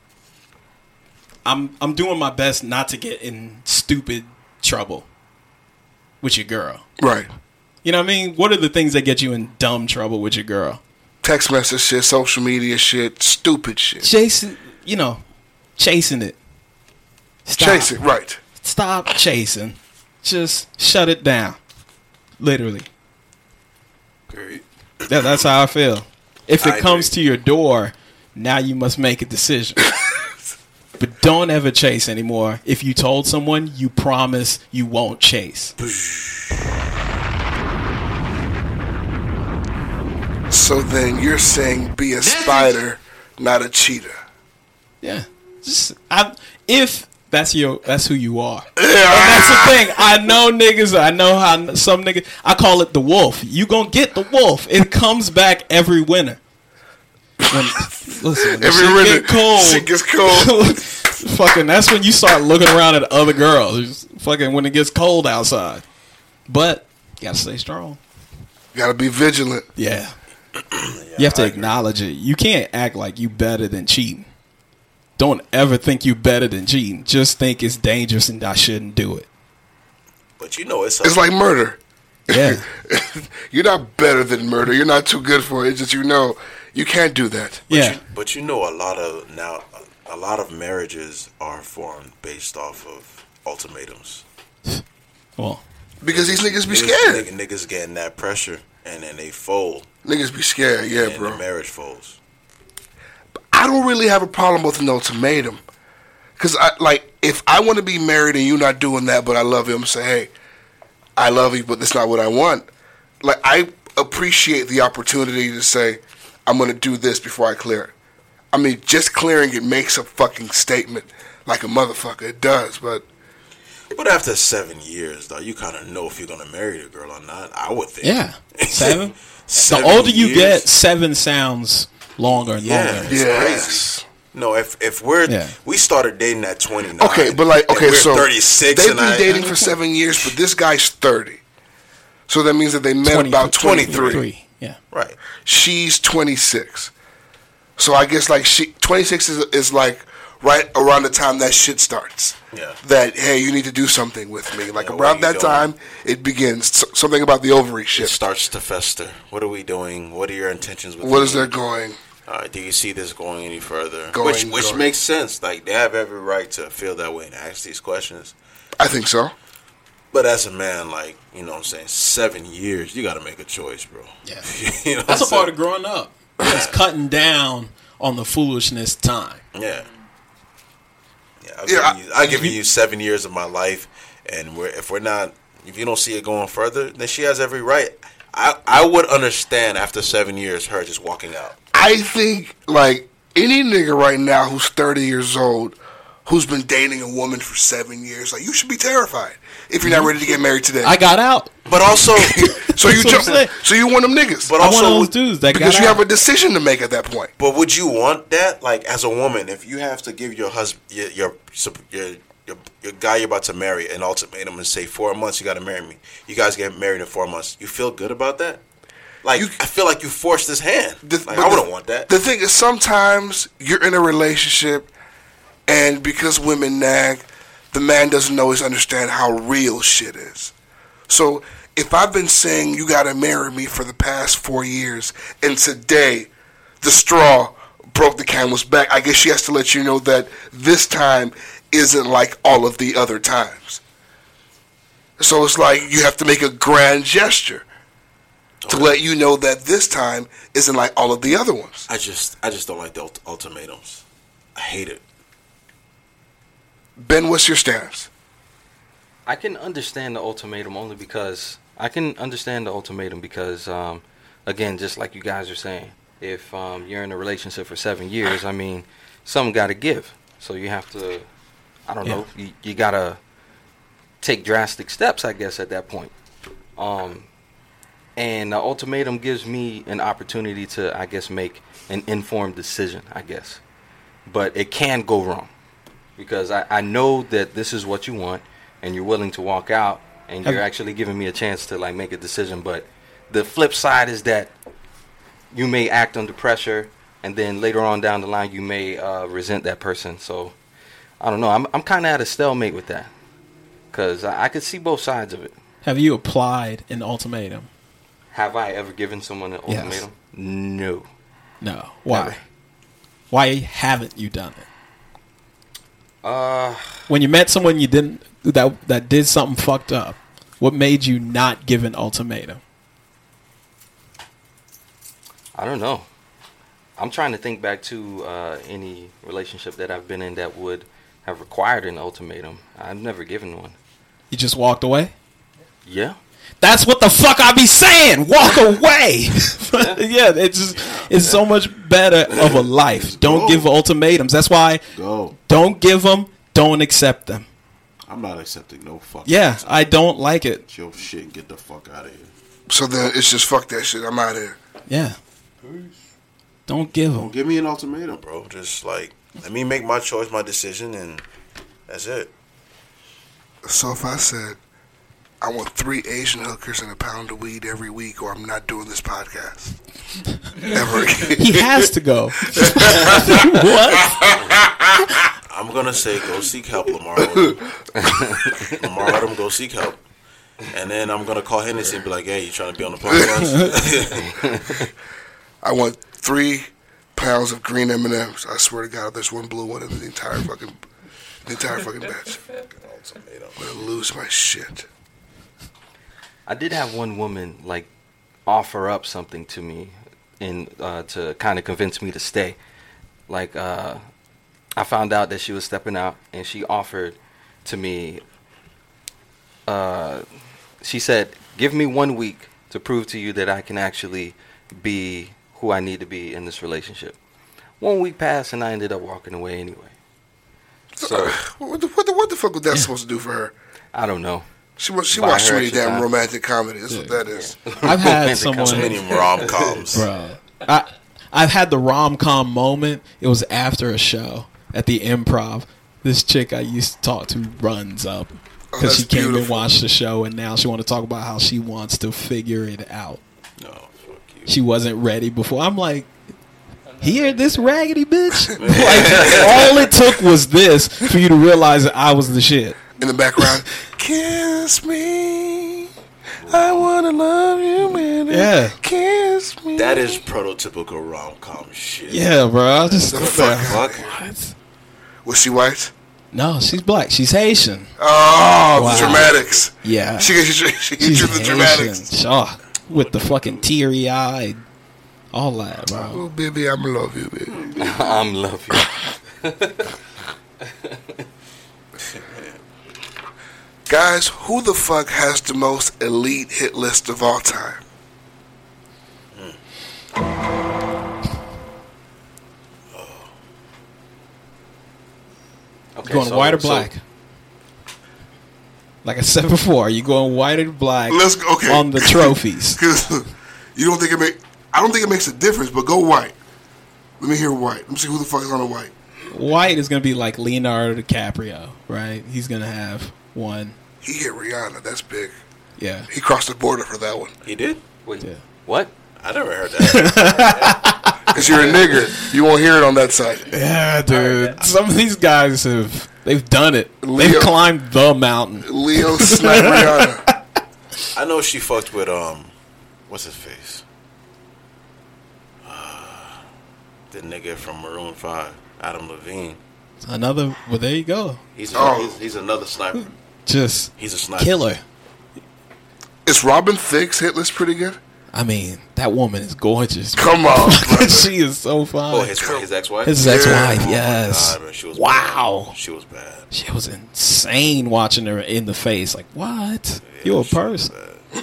I'm doing my best not to get in stupid trouble with your girl. Right. You know what I mean? What are the things that get you in dumb trouble with your girl? Text message shit, social media shit, stupid shit. Chasing it. Stop. Chasing, right. Stop chasing. Just shut it down. Literally. Great. That's how I feel. If it comes to your door, now you must make a decision. But don't ever chase anymore. If you told someone, you promise you won't chase. So then you're saying be a spider, not a cheetah. Yeah. If that's who you are. And that's the thing. I know niggas. I know how some niggas. I call it the wolf. You gonna get the wolf. It comes back every winter. Listen, every winter, shit gets cold. Fucking, that's when you start looking around at other girls. Fucking when it gets cold outside. But you gotta stay strong. You gotta be vigilant. Yeah. You have to acknowledge it. You can't act like you better than cheating. Don't ever think you better than cheating. Just think it's dangerous and I shouldn't do it. But you know it's like murder. Yeah. You're not better than murder. You're not too good for it. It's just you can't do that. But you know a lot of marriages are formed based off of ultimatums. Well, because these niggas be scared. Niggas getting that pressure and then they fold. Niggas be scared, yeah, and bro. The marriage folds. I don't really have a problem with an ultimatum. Because, if I want to be married and you not doing that, but I love you, I'm say, hey, I love you, but that's not what I want. Like, I appreciate the opportunity to say, I'm going to do this before I clear it. I mean, just clearing it makes a fucking statement like a motherfucker. It does, but after 7 years, though, you kind of know if you're going to marry the girl or not, I would think. Yeah. 7? 7 the older you years? get, 7 sounds longer and longer. It's crazy. No, if we started dating at 29. Okay, but so 36 they've been dating for 7 years, but this guy's 30. So that means that they met about 23. Yeah. Right. She's 26. So I guess 26 is like right around the time that shit starts. Yeah. That, hey, you need to do something with me. Like around that time, it begins. Something about the ovary shit. It starts to fester. What are we doing? What are your intentions with What is there going? Do you see this going any further? Going. Which makes sense. Like, they have every right to feel that way and ask these questions. I think so. But as a man, like, you know what I'm saying, 7 years, you got to make a choice, bro. Yeah. You know That's a part of growing up. It's cutting down on the foolishness time. Yeah. Yeah, I'll give you 7 years of my life, and if you don't see it going further, then she has every right. I would understand after 7 years her just walking out. I think, like, any nigga right now who's 30 years old, who's been dating a woman for 7 years, like, you should be terrified if you're not ready to get married today. I got out. But also, so you want them niggas. But I also, one of those dudes that because got you out. have a decision to make at that point. But would you want that, like, as a woman, if you have to give your husband, your guy you're about to marry, an ultimatum and say 4 months you got to marry me? You guys get married in 4 months. You feel good about that? Like, I feel like you forced his hand. I wouldn't want that. The thing is, sometimes you're in a relationship, and because women nag, the man doesn't always understand how real shit is. So if I've been saying you gotta marry me for the past 4 years, and today the straw broke the camel's back, I guess she has to let you know that this time isn't like all of the other times. So it's like you have to make a grand gesture to let you know that this time isn't like all of the other ones. I just don't like the ultimatums. I hate it. Ben, what's your stance? I can understand the ultimatum because, again, just like you guys are saying, if you're in a relationship for 7 years, I mean, something got to give. So you have to, I don't know, you got to take drastic steps, I guess, at that point. And the ultimatum gives me an opportunity to, I guess, make an informed decision, I guess. But it can go wrong because I know that this is what you want and you're willing to walk out and you're actually giving me a chance to, like, make a decision. But the flip side is that you may act under pressure and then later on down the line you may resent that person. So, I don't know. I'm kind of at a stalemate with that because I could see both sides of it. Have you applied an ultimatum? Have I ever given someone an ultimatum? No. No. Why? Never. Why haven't you done it? When you met someone you didn't that did something fucked up, what made you not give an ultimatum? I don't know. I'm trying to think back to any relationship that I've been in that would have required an ultimatum. I've never given one. You just walked away? Yeah. That's what the fuck I be saying. Walk away. Yeah, it's so much better of a life. Don't give ultimatums. That's why don't give them, don't accept them. I'm not accepting no fuck. Yeah, I don't like it. It's your shit and get the fuck out of here. So then it's just fuck that shit. I'm out of here. Yeah. Don't give them. Don't give me an ultimatum, bro. Just like, let me make my choice, my decision, and that's it. So if I said, I want 3 Asian hookers and a pound of weed every week, or I'm not doing this podcast ever again. He has to go. What? I'm gonna say go seek help, Lamar Odom. Lamar Odom, go seek help. And then I'm gonna call Hennessy and be like, "Hey, you trying to be on the podcast?" I want 3 pounds of green M&Ms. I swear to God, there's one blue one in the entire fucking batch. I'm gonna lose my shit. I did have one woman, like, offer up something to me to kind of convince me to stay. Like, I found out that she was stepping out, and she offered to me, she said, give me 1 week to prove to you that I can actually be who I need to be in this relationship. 1 week passed, and I ended up walking away anyway. So what the fuck was that supposed to do for her? I don't know. She watched too many damn romantic comedies. That's what that is. I've had someone. So many rom-coms. Bro. I've had the rom-com moment. It was after a show at the Improv. This chick I used to talk to runs up because she came and watched the show, and now she want to talk about how she wants to figure it out. No, fuck you. She wasn't ready before. I'm like, here, this raggedy bitch. Like, all it took was this for you to realize that I was the shit. In the background, kiss me. I wanna love you, man. Yeah. Kiss me. That is prototypical rom-com shit. Yeah, bro. I just The fuck? what? Was she white? No, she's black. She's Haitian. Oh, Wow. the dramatics. Yeah. She gets you the dramatics. Sure. With the fucking teary eye, all that, bro. Oh, baby, I'm love you, baby. I'm love you. Guys, who the fuck has the most elite hit list of all time? Okay, Going white or black? Like I said before, are you going white or black? Let's go. Okay. On the trophies. You don't think it make? I don't think it makes a difference. But go white. Let me hear white. Let me see who the fuck is on the white. White is going to be like Leonardo DiCaprio, right? He's going to have one. He hit Rihanna. That's big. Yeah. He crossed the border for that one. He did? Wait, Yeah. what? I never heard that. Because you're a nigga. You won't hear it on that side. Yeah, dude. Some of these guys they've done it. Leo- They've climbed the mountain. Leo sniped Rihanna. I know she fucked with what's his face? The nigga from Maroon 5, Adam Levine. Another. Well, there you go. He's another sniper. Just He's a sniper. killer. Is Robin Thicke's hit list pretty good? I mean, that woman is gorgeous. Come on, brother. She is so fine. Oh, his ex-wife? His ex-wife, Oh my yes. God, man, she was Wow. bad. She was bad. She was insane watching her in the face. Like, what? You're a person.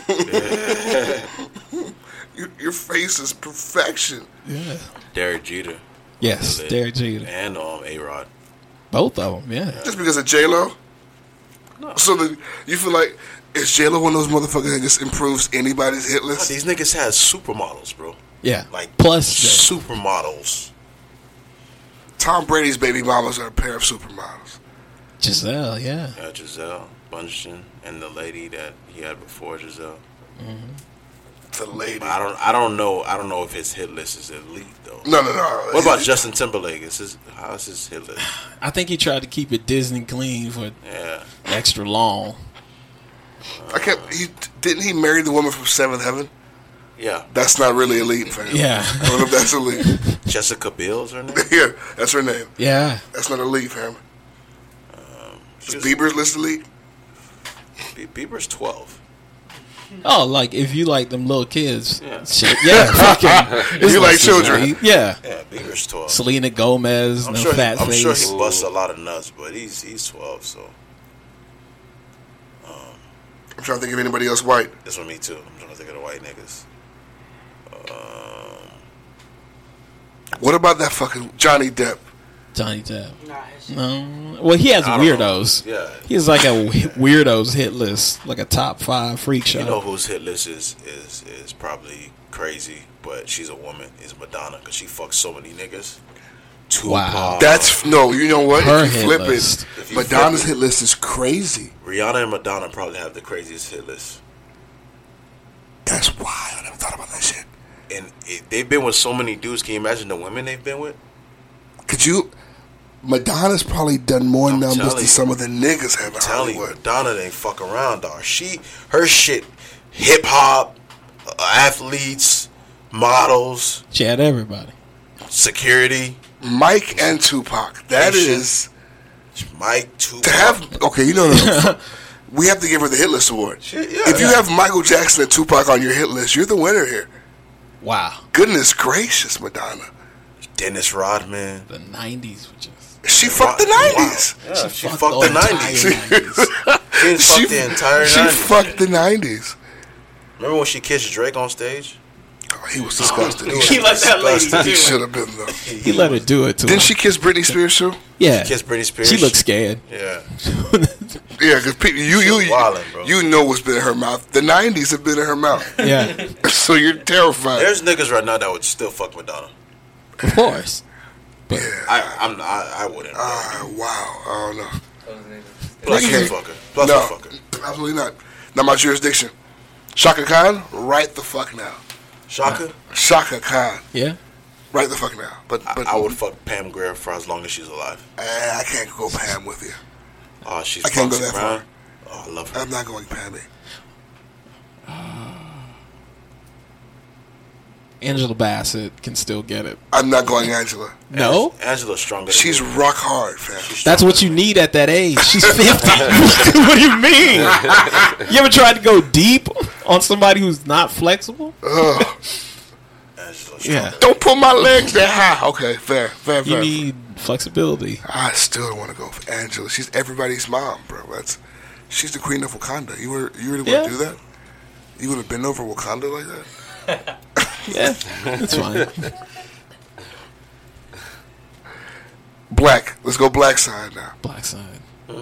Your face is perfection. Yeah. Derek Jeter. Yes, Derek Jeter. And A-Rod. Both of them, yeah. Just because of J-Lo? No. So then you feel like, is J-Lo one of those motherfuckers that just improves anybody's hit list? These niggas had supermodels, bro. Yeah. Like, plus supermodels. Tom Brady's baby mamas are a pair of supermodels. Giselle, yeah. Yeah, Giselle Bundchen and the lady that he had before Giselle. Mm-hmm. The lady. But I don't know if his hit list is elite though. No. What about Justin Timberlake? How's his hit list? I think he tried to keep it Disney clean for Yeah. extra long. Didn't he marry the woman from Seventh Heaven? Yeah. That's not really elite, fam. Yeah. I don't know if that's elite. Jessica Biel's her name? Yeah, that's her name. Yeah. That's not elite, fam. Is Bieber's list elite? Bieber's 12. Oh, like if you like them little kids. Yeah. Shit, yeah. Fucking, You like children. Yeah. Yeah, Bieber's 12. Selena Gomez, I'm no sure fat I'm face. sure he busts a lot of nuts, but he's 12, so. I'm trying to think of anybody else white. This one me too. I'm trying to think of the white niggas. What about that fucking Johnny Depp? Johnny Depp. No. Well, he has I don't weirdos. know. Yeah. He has like a weirdos hit list, like a top 5 freak show. You know whose hit list is probably crazy, but she's a woman, is Madonna, because she fucks so many niggas. Wow. You know what? Her if you hit flip list. it, Madonna's hit list is crazy. Rihanna and Madonna probably have the craziest hit list. That's wild. I never thought about that shit. And they've been with so many dudes. Can you imagine the women they've been with? Could you? Madonna's probably done more numbers telling than you. some of the niggas have in Telling you, Hollywood. Madonna ain't fuck around, dog. Her shit, hip hop, athletes, models, She had everybody. security. Mike and Tupac. That Nation. is Mike, Tupac. to have. Okay, no. We have to give her the hit list award. Shit, yeah. If you have Michael Jackson and Tupac on your hit list, you're the winner here. Wow. Goodness gracious, Madonna. Dennis Rodman. The 90s were just... She fucked the 90s. Yeah, she fucked the 90s. She didn't fuck the entire 90s. She fucked the 90s. Remember when she kissed Drake on stage? Oh, he was disgusted. He let that lady do He it. should have been though. He let her do it to him. Didn't she kiss Britney Spears too? Yeah. She kissed Britney Spears. She looked scared. Yeah. Yeah, because wildin', bro. you know what's been in her mouth. The 90s have been in her mouth. Yeah. So you're terrified. There's niggas right now that would still fuck Madonna. Of course. But I wouldn't. Wow. I don't know. Plus I you can't. fuck her. Plus No, you fuck her. absolutely not. Not my jurisdiction. Shaka Khan, right the fuck now. Shaka? Shaka Khan, yeah. right the fuck now. But I would fuck Pam Grier for as long as she's alive. I can't go Pam with you. Oh, she's I can't go fucking that around. far. Oh, I love her. I'm not going Pammy. Angela Bassett can still get it. I'm not going Angela. No? Angela's stronger than She's me. rock hard, fam. That's what you need at that age. She's 50. What do you mean? You ever tried to go deep on somebody who's not flexible? Angela's Yeah. stronger. Don't put my legs that high. Okay, fair. You need flexibility. I still don't want to go for Angela. She's everybody's mom, bro. She's the queen of Wakanda. You really want to do that? You would have been over Wakanda like that? Yeah, that's fine. Black. Let's go black side now. Black side.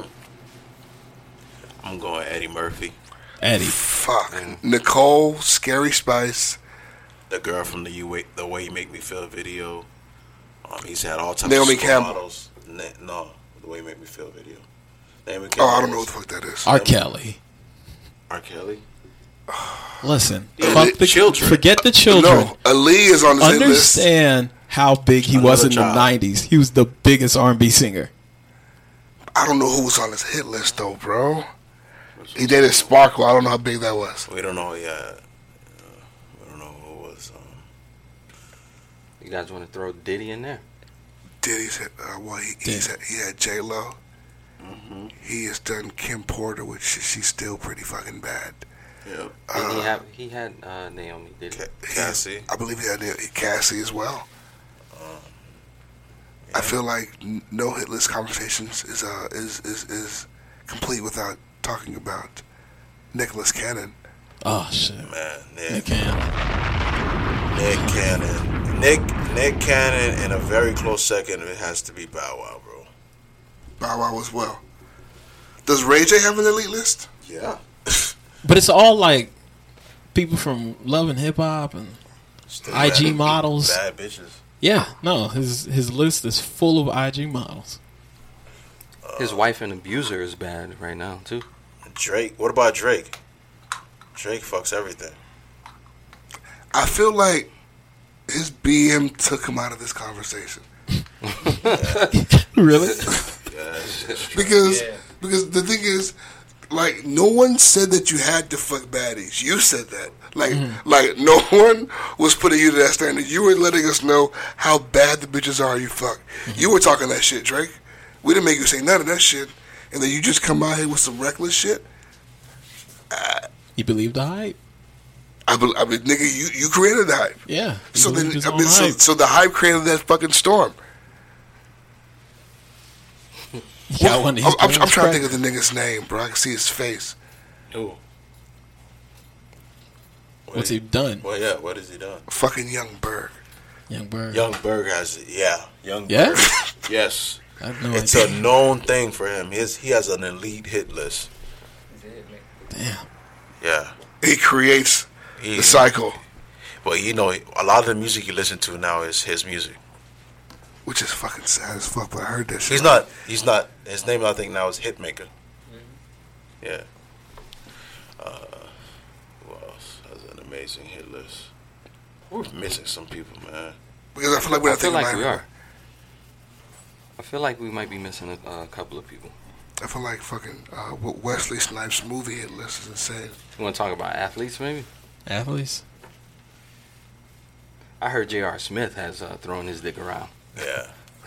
I'm going Eddie Murphy. Eddie. Fuck. Nicole, Scary Spice. The girl from the Way You Make Me Feel video. He's had all types Naomi of Campbell. models. No, The Way You Make Me Feel video. Naomi Oh, Campbell. I don't know what the fuck that is. R. Kelly. R. Kelly. Listen, Yeah, fuck the children. Forget the children. No, Ali is on his hit list. Understand how big he was in Another the child. 90s. He was the biggest R&B singer. I don't know who was on his hit list though, bro. He dated Sparkle. I don't know how big that was. We don't know yet. We don't know who it was. You guys want to throw Diddy in there? Diddy's he had J Lo. Mm-hmm. He has done Kim Porter, which she's still pretty fucking bad. Yep. Didn't he had Naomi, did he? Cassie. I believe he had Cassie as well. I feel like no hit list conversations is complete without talking about Nicholas Cannon. Oh shit, Man, Nick Cannon. Nick Cannon in a very close second. It has to be Bow Wow, bro. Bow Wow as well. Does Ray J have an elite list? Yeah. But it's all like people from Love and Hip Hop and Still IG models. Bad bitches. Yeah, no, his list is full of IG models. His wife and abuser is bad right now too. Drake. What about Drake? Drake fucks everything. I feel like his BM took him out of this conversation. Really? Because the thing is, like, no one said that you had to fuck baddies. You said that. Like, like no one was putting you to that standard. You were letting us know how bad the bitches are you fuck. You were talking that shit, Drake. We didn't make you say none of that shit. And then you just come out here with some reckless shit. You believe the hype? I mean, nigga, you created the hype. Yeah. So then, so the hype created that fucking storm. I'm trying to think of the nigga's name, bro. I can see his face. Who? What's he done? Well, yeah. What has he done? Fucking Young Berg. Young Berg. Young Berg has it. Yeah. Young Yeah? Berg. Yes. I have no It's idea. a known thing for him. He has an elite hit list. Damn. Yeah. He creates the cycle. Well, you know, a lot of the music you listen to now is his music. Which is fucking sad as fuck, but I heard that shit. He's not. His name, I think, now is Hitmaker. Yeah. Who else has an amazing hit list? We're missing some people, man. Because I feel like we're I not feel thinking like about we it. are. I feel like we might be missing a couple of people. I feel like fucking Wesley Snipes' movie hit list is insane. You want to talk about athletes, maybe? Athletes? I heard J.R. Smith has thrown his dick around. Yeah.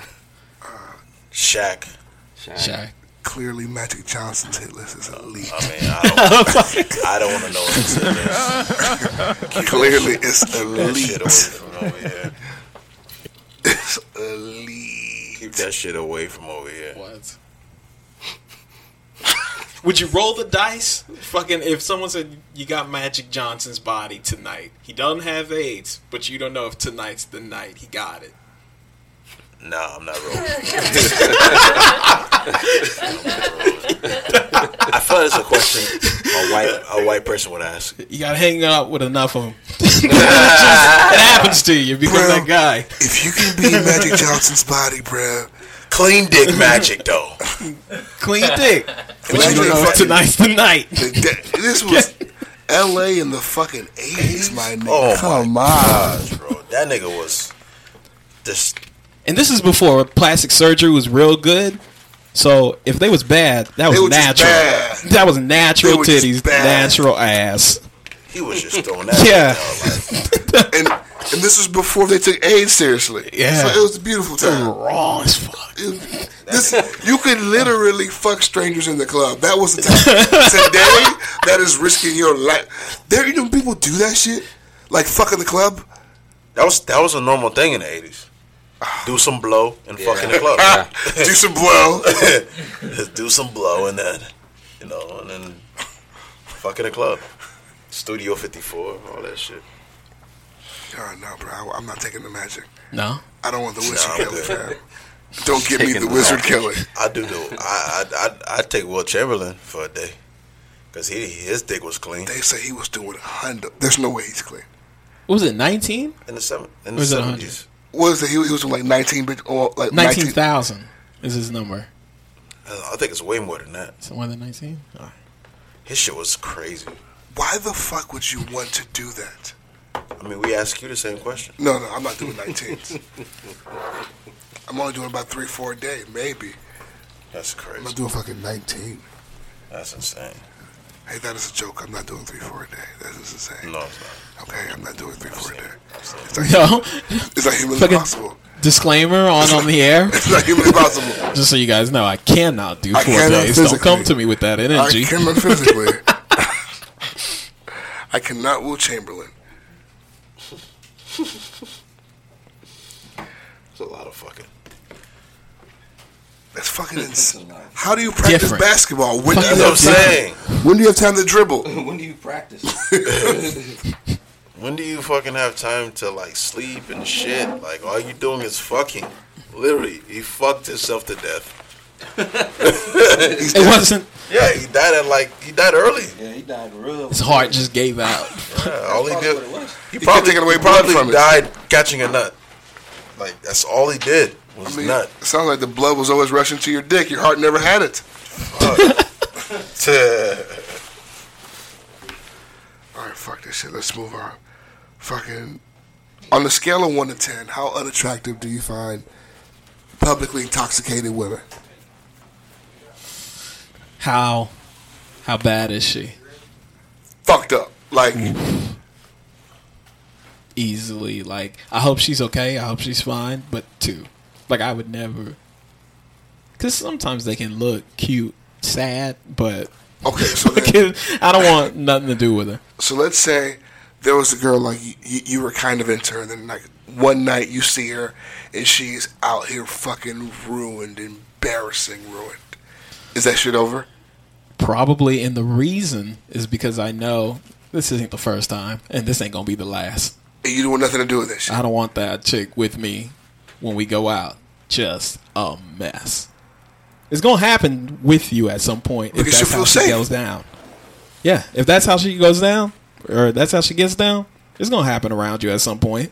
Shaq. Clearly, Magic Johnson's hit list is elite. I mean, I don't want to know what his hit list. Clearly, it's Keep elite. that shit away from over here. It's elite. Keep that shit away from over here. What? Would you roll the dice? Fucking, if someone said you got Magic Johnson's body tonight, he doesn't have AIDS, but you don't know if tonight's the night he got it. Nah, I'm not rolling. I feel like it's a question a white person would ask. You gotta hang out with enough of them. It happens to you. You become that guy. If you can be Magic Johnson's body, bruh. Clean dick magic, though. Clean dick. But Imagine you don't know if fucking- tonight's the night. This was L.A. in the fucking 80s, my nigga. Oh, Come my on. gosh, bro. That nigga was just... And this is before plastic surgery was real good. So if they was bad, that They was were just natural. bad. That was natural They were just titties, bad. natural ass. He was just throwing that Yeah. shit out, like, And this was before they took AIDS seriously. Yeah. So it was a beautiful time. Raw as fuck. You could literally fuck strangers in the club. That was the time. Today, that is risking your life. There, you know, people do that shit, like fuck in the club. that was a normal thing in the 80s. Do some blow and fuck in the club. Do some blow. Do some blow and then, and then fuck in the club. Studio 54, all that shit. Oh, no, bro. I'm not taking the magic. No. I don't want the wizard I'm killer, good. fam. Don't give me Taking the the wizard magic. killer. I do though. I'd take Will Chamberlain for a day. Because his dick was clean. They say he was doing 100. There's no way he's clean. What was it, 19? In the Or is it 100? 70s. What was it? He was doing like 19, or like 19,000 is his number. I think it's way more than that. So more than 19? All right. His shit was crazy. Why the fuck would you want to do that? I mean, we ask you the same question. No, I'm not doing 19s. I'm only doing about 3-4 a day, maybe. That's I'm crazy. not doing fucking 19. That's insane. Hey, that is a joke. I'm not doing 3-4 a day. That is insane. No, it's not. Okay, I'm not doing 3-4 a day. It's No. not humanly Fucking possible. disclaimer on the air. It's not humanly possible. Just so you guys know, I cannot do 4 cannot days. Don't physically. come to me with that energy. I cannot physically. I cannot Will Chamberlain. It's a lot of fucking. That's fucking insane. How do you practice Different. basketball? When do That's you what I'm have time? saying. When do you have time to dribble? When do you practice? When do you fucking have time to like sleep and shit? Like all you doing is fucking. Literally, he fucked himself to death. It wasn't. Yeah, he died early. Yeah, he died real. His heart just gave out. Yeah, all he did. He can't take it away probably from it. died catching a nut. Like that's all he did was nut. It sounds like the blood was always rushing to your dick. Your heart never had it. All right, fuck this shit. Let's move on. Fucking, on a scale of 1 to 10, how unattractive do you find publicly intoxicated women? How bad is she? Fucked up. Like, Easily. Like, I hope she's okay. I hope she's fine. But 2. Like, I would never. Because sometimes they can look cute, sad, but. okay, so then, I don't want nothing to do with her. so let's say there was a girl like you were kind of into her, and then like one night you see her and she's out here fucking ruined, embarrassing ruined. Is that shit over? Probably, and the reason is because I know this isn't the first time, and this ain't gonna be the last. And you don't want nothing to do with that shit. I don't want that chick with me when we go out. Just a mess. It's gonna happen with you at some point if Because that's she'll how feel she safe. goes down. Yeah, if that's how she goes down, or that's how she gets down, it's gonna happen around you at some point.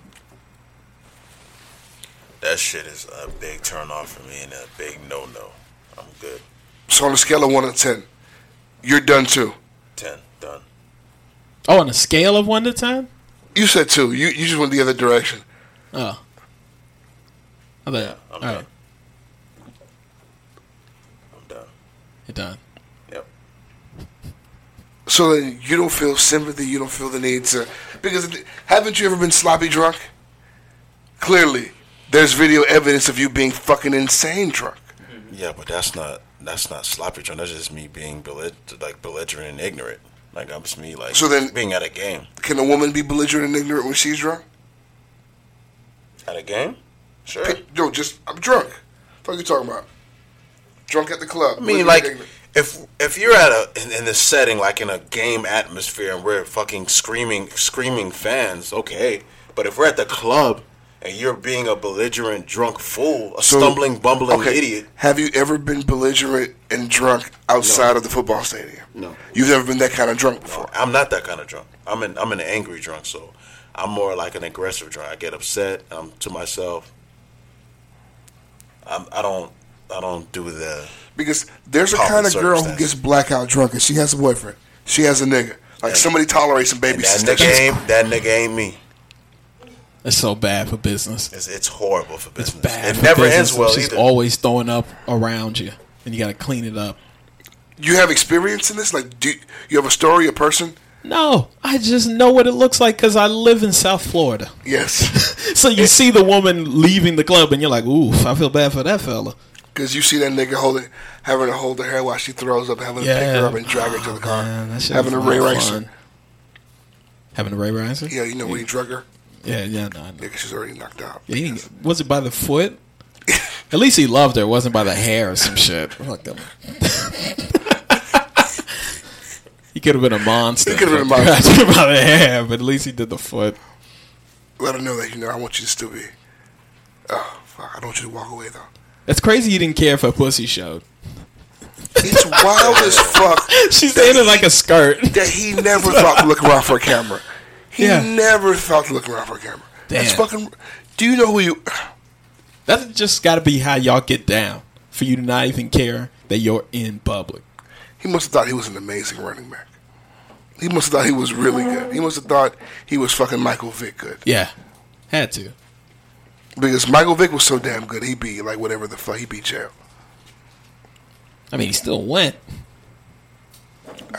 That shit is a big turn off for me and a big no. I'm good. So on a scale of 1 to 10, you're done too. 10 done. Oh, on a scale of 1 to 10? You said 2. You just went the other direction. Oh. I'm I'm done. I'm done. You're done. Yep. So then you don't feel sympathy. You don't feel the need to, because haven't you ever been sloppy drunk? Clearly, there's video evidence of you being fucking insane drunk. Yeah, but that's not sloppy drunk. That's just me being belligerent and ignorant. Like I'm just me like So then- being at a game. Can a woman be belligerent and ignorant when she's drunk? At a game? Sure. Yo, I'm drunk. What are you talking about? Drunk at the club. I mean, like, if you're at in this setting, like in a game atmosphere, and we're fucking screaming fans, okay. But if we're at the club and you're being a belligerent drunk fool, stumbling, bumbling idiot, have you ever been belligerent and drunk outside of the football stadium? No. You've never been that kind of drunk before. I'm not that kind of drunk. I'm an angry drunk, so I'm more like an aggressive drunk. I get upset. I'm to myself. I don't do the. Because there's a Pomp kind and of girl who circumstance. gets blackout drunk and she has a boyfriend. She has a nigga. Like somebody tolerates some baby That nigga ain't me. It's so bad for business. It's horrible for It's business. bad It for never business. ends well She's either. always throwing up around you, and you got to clean it up. You have experience in this? Like, do you have a story, a person? No, I just know what it looks like because I live in South Florida. Yes. So you see the woman leaving the club, and you're like, oof, I feel bad for that fella. Because you see that nigga having to hold her hair while she throws up, having to pick her up and drag her to the car. Man, that shit Having a was Ray not Ricer. fun. Having a Ray Ricer? Yeah, you know when he drug her? Yeah, no, I know. Yeah, 'cause she's already knocked out. Yeah, was it by the foot? At least he loved her. It wasn't by the hair or some shit. Fuck him. He could have been a monster. He could have been a monster. By the hair, but at least he did the foot. Let her know that, I want you to still be. Oh, fuck. I don't want you to walk away, though. It's crazy you didn't care if her pussy showed. It's wild as fuck. She's in it like a skirt. That he never thought to look around for a camera. He Yeah. never thought to look around for a camera. That's Damn. fucking. Do you know who you? That's just got to be how y'all get down for you to not even care that you're in public. He must have thought he was an amazing running back. He must have thought he was really good. He must have thought he was fucking Michael Vick good. Yeah, had to. Because Michael Vick was so damn good, he beat like whatever the fuck, he beat jail. I mean, he still went. To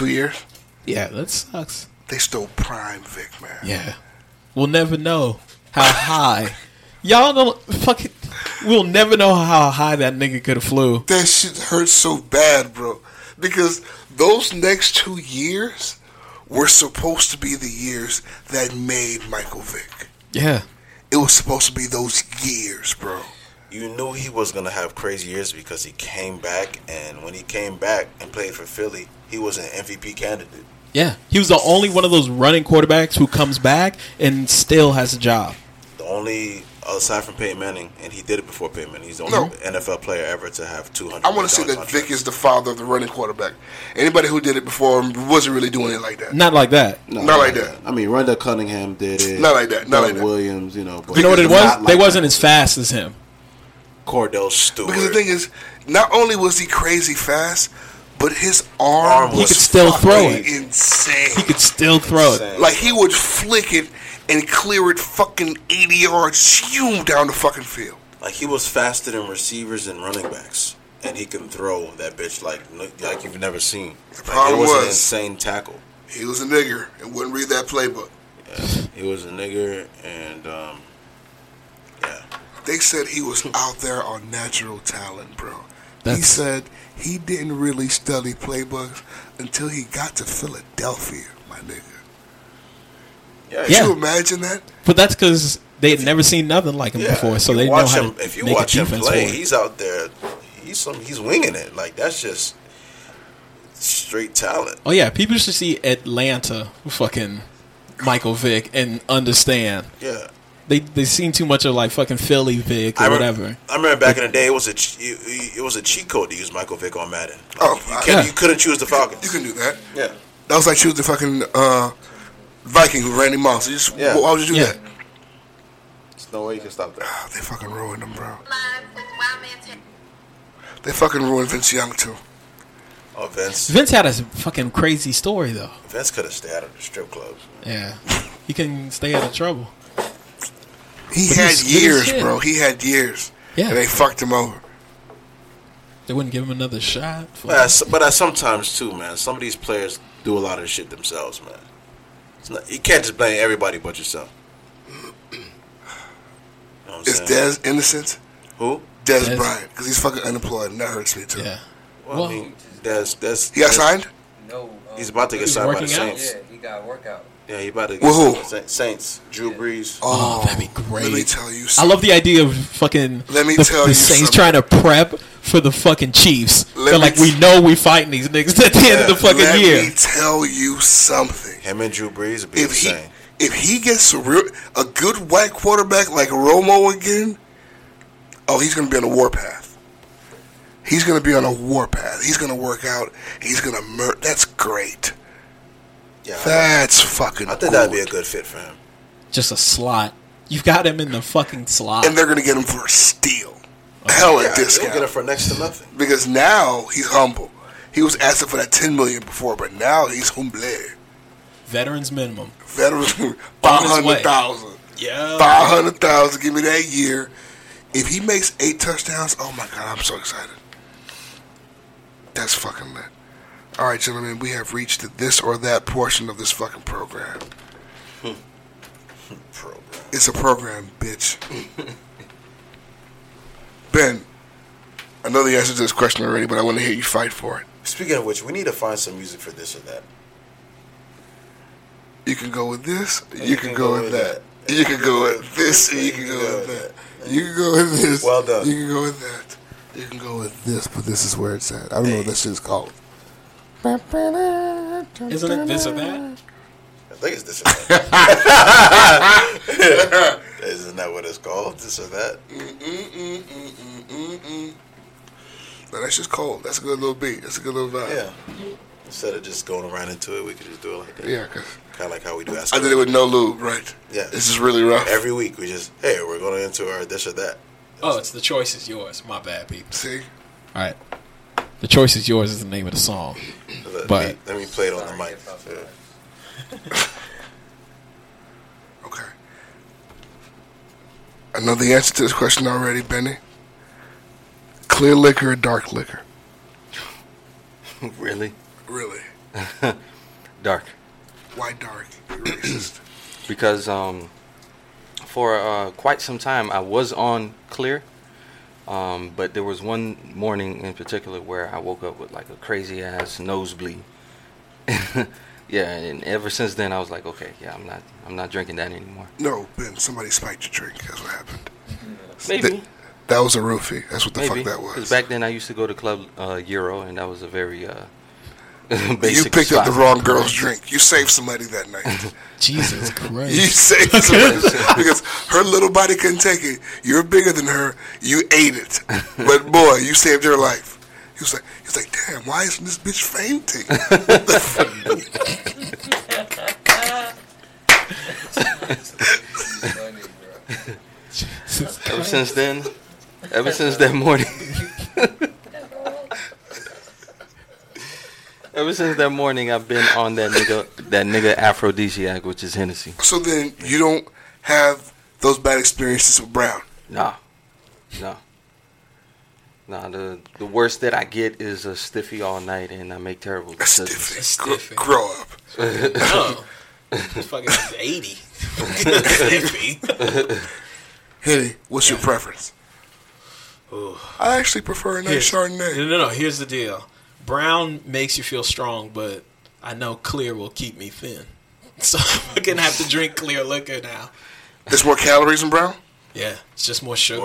2 years. Yeah, that sucks. They stole prime Vic, man. Yeah. We'll never know how high. Y'all don't fucking. We'll never know how high that nigga could have flew. That shit hurts so bad, bro. Because those next 2 years were supposed to be the years that made Michael Vick. Yeah. It was supposed to be those years, bro. You knew he was going to have crazy years because he came back, and when he came back and played for Philly, he was an MVP candidate. Yeah. He was the only one of those running quarterbacks who comes back and still has a job. The only, aside from Peyton Manning, and he did it before Peyton Manning, he's the only NFL player ever to have 200. I want to say that Vic is the father of the running quarterback. Anybody who did it before wasn't really doing it like that. Not like that. No, not like that. I mean, Rondell Cunningham did it. Not like that. Not like that. Williams, you know. But You know what it was? not They like wasn't that. as fast as him. Cordell Stewart. Because the thing is, not only was he crazy fast, but his arm He was could still throw it. insane. He could still throw it. Like, he would flick it and clear it fucking 80 yards, zoom down the fucking field. Like, he was faster than receivers and running backs. And he can throw that bitch like you've never seen. The problem it was an was- insane tackle. He was a nigger and wouldn't read that playbook. Yeah, he was a nigger, and They said he was out there on natural talent, bro. He That's- said he didn't really study playbooks until he got to Philadelphia, my nigga. yeah. Could you imagine that? But that's because they had never seen nothing like him before, so you they know watch how him, to if you make watch a him defense play, for it. he's out there. He's winging it. Like, that's just straight talent. Oh yeah, people should see Atlanta fucking Michael Vick and understand. Yeah. They seen too much of like fucking Philly Vick or whatever. I remember back in the day, it was a cheat code to use Michael Vick on Madden. Like, you couldn't choose the Falcons. You can do that. Yeah. That was like choosing the fucking Viking with Randy Moss. Why would you do that? There's no way you can stop that. They fucking ruined him, bro. They fucking ruined Vince Young, too. Oh, Vince. Vince had a fucking crazy story though. Vince could have stayed out of the strip clubs. Yeah, he couldn't stay out of trouble. He But had he's good as years, shit. bro. He had years. Yeah. And they fucked him over. They wouldn't give him another shot. But sometimes too, man. Some of these players do a lot of shit themselves, man. You can't just blame everybody but yourself. You know what I'm Is saying? Dez innocent? Who? Dez Bryant. Because he's fucking unemployed, and that hurts me, too. Yeah. Well, I mean, Dez. He got signed? No. He's about to get signed by the Saints. Yeah, he got a workout. Yeah, he about to get With who? signed by the Saints. Drew Brees. Oh, that'd be great. Let me tell you I something. love the idea of fucking Let me the tell you Saints something. trying to prep for the fucking Chiefs. Let They're me like, we know we fighting these niggas at the end of the fucking Let year. me tell you something. Him and Drew Brees would be insane. If he gets a good white quarterback like Romo again, oh, he's going to be on a warpath. He's going to be on a warpath. He's going to work out. He's going to murder. That's great. Yeah, That's fucking I think good. that'd be a good fit for him. Just a slot. You've got him in the fucking slot. And they're going to get him for a steal. Hella Yeah, discount. they'll get him for next to nothing. Because now he's humble. He was asking for that $10 million before, but now he's humble. Veterans minimum. Veterans, On his way. 500,000. Yeah. 500,000. Give me that year. If he makes 8 touchdowns, oh my God, I'm so excited. That's fucking lit. All right, gentlemen, we have reached this or that portion of this fucking program. It's a program, bitch. Ben, I know the answer to this question already, but I want to hear you fight for it. Speaking of which, we need to find some music for this or that. You can go with this, you can go with that. You can go with this, and you can go with that. You can go with this. Well done. You can go with that. You can go with this, but this is where it's at. I don't know what that shit is called. Isn't it this or that? I think it's this or that. Isn't that what it's called? This or that? No, that's just cold. That's a good little beat. That's a good little vibe. Yeah. Instead of just going around into it, we could just do it like that. Yeah, 'cause kind of like how we do Ask I did it with no lube, right? Yeah. This is really rough. Every week we just, hey, we're going into our this or that. Oh, it's The Choice Is Yours. My bad, people. See? All right. The Choice Is Yours is the name of the song. But Let me play it on the mic. Okay. I know the answer to this question already, Benny. Clear liquor or dark liquor? Really? Really? Dark. Why dark? You're racist. Because for quite some time I was on clear, but there was one morning in particular where I woke up with like a crazy ass nosebleed. Yeah, and ever since then I was like, okay, yeah, I'm not drinking that anymore. No, Ben, somebody spiked your drink. That's what happened. Maybe. That was a roofie. That's what the Maybe. fuck that was. Because back then I used to go to Club Euro, and that was a very basic You picked spot. up the wrong girl's drink. You saved somebody that night. Jesus Christ. You saved somebody because her little body couldn't take it. You're bigger than her. You ate it, but boy, you saved her life. He was like, damn, why isn't this bitch fainting? What the fuck? Ever since that morning, ever since that morning, I've been on that nigga aphrodisiac, which is Hennessy. So then you don't have those bad experiences with Brown. Nah. The worst that I get is a stiffy all night, and I make terrible decisions. Stiffy. Grow up. No. It's fucking 80. Stiffy. Henny, what's your preference? Ooh. I actually prefer a nice Chardonnay. No. Here's the deal. Brown makes you feel strong, but I know clear will keep me thin. So I'm going to have to drink clear liquor now. There's more calories in Brown? Yeah, it's just more sugar.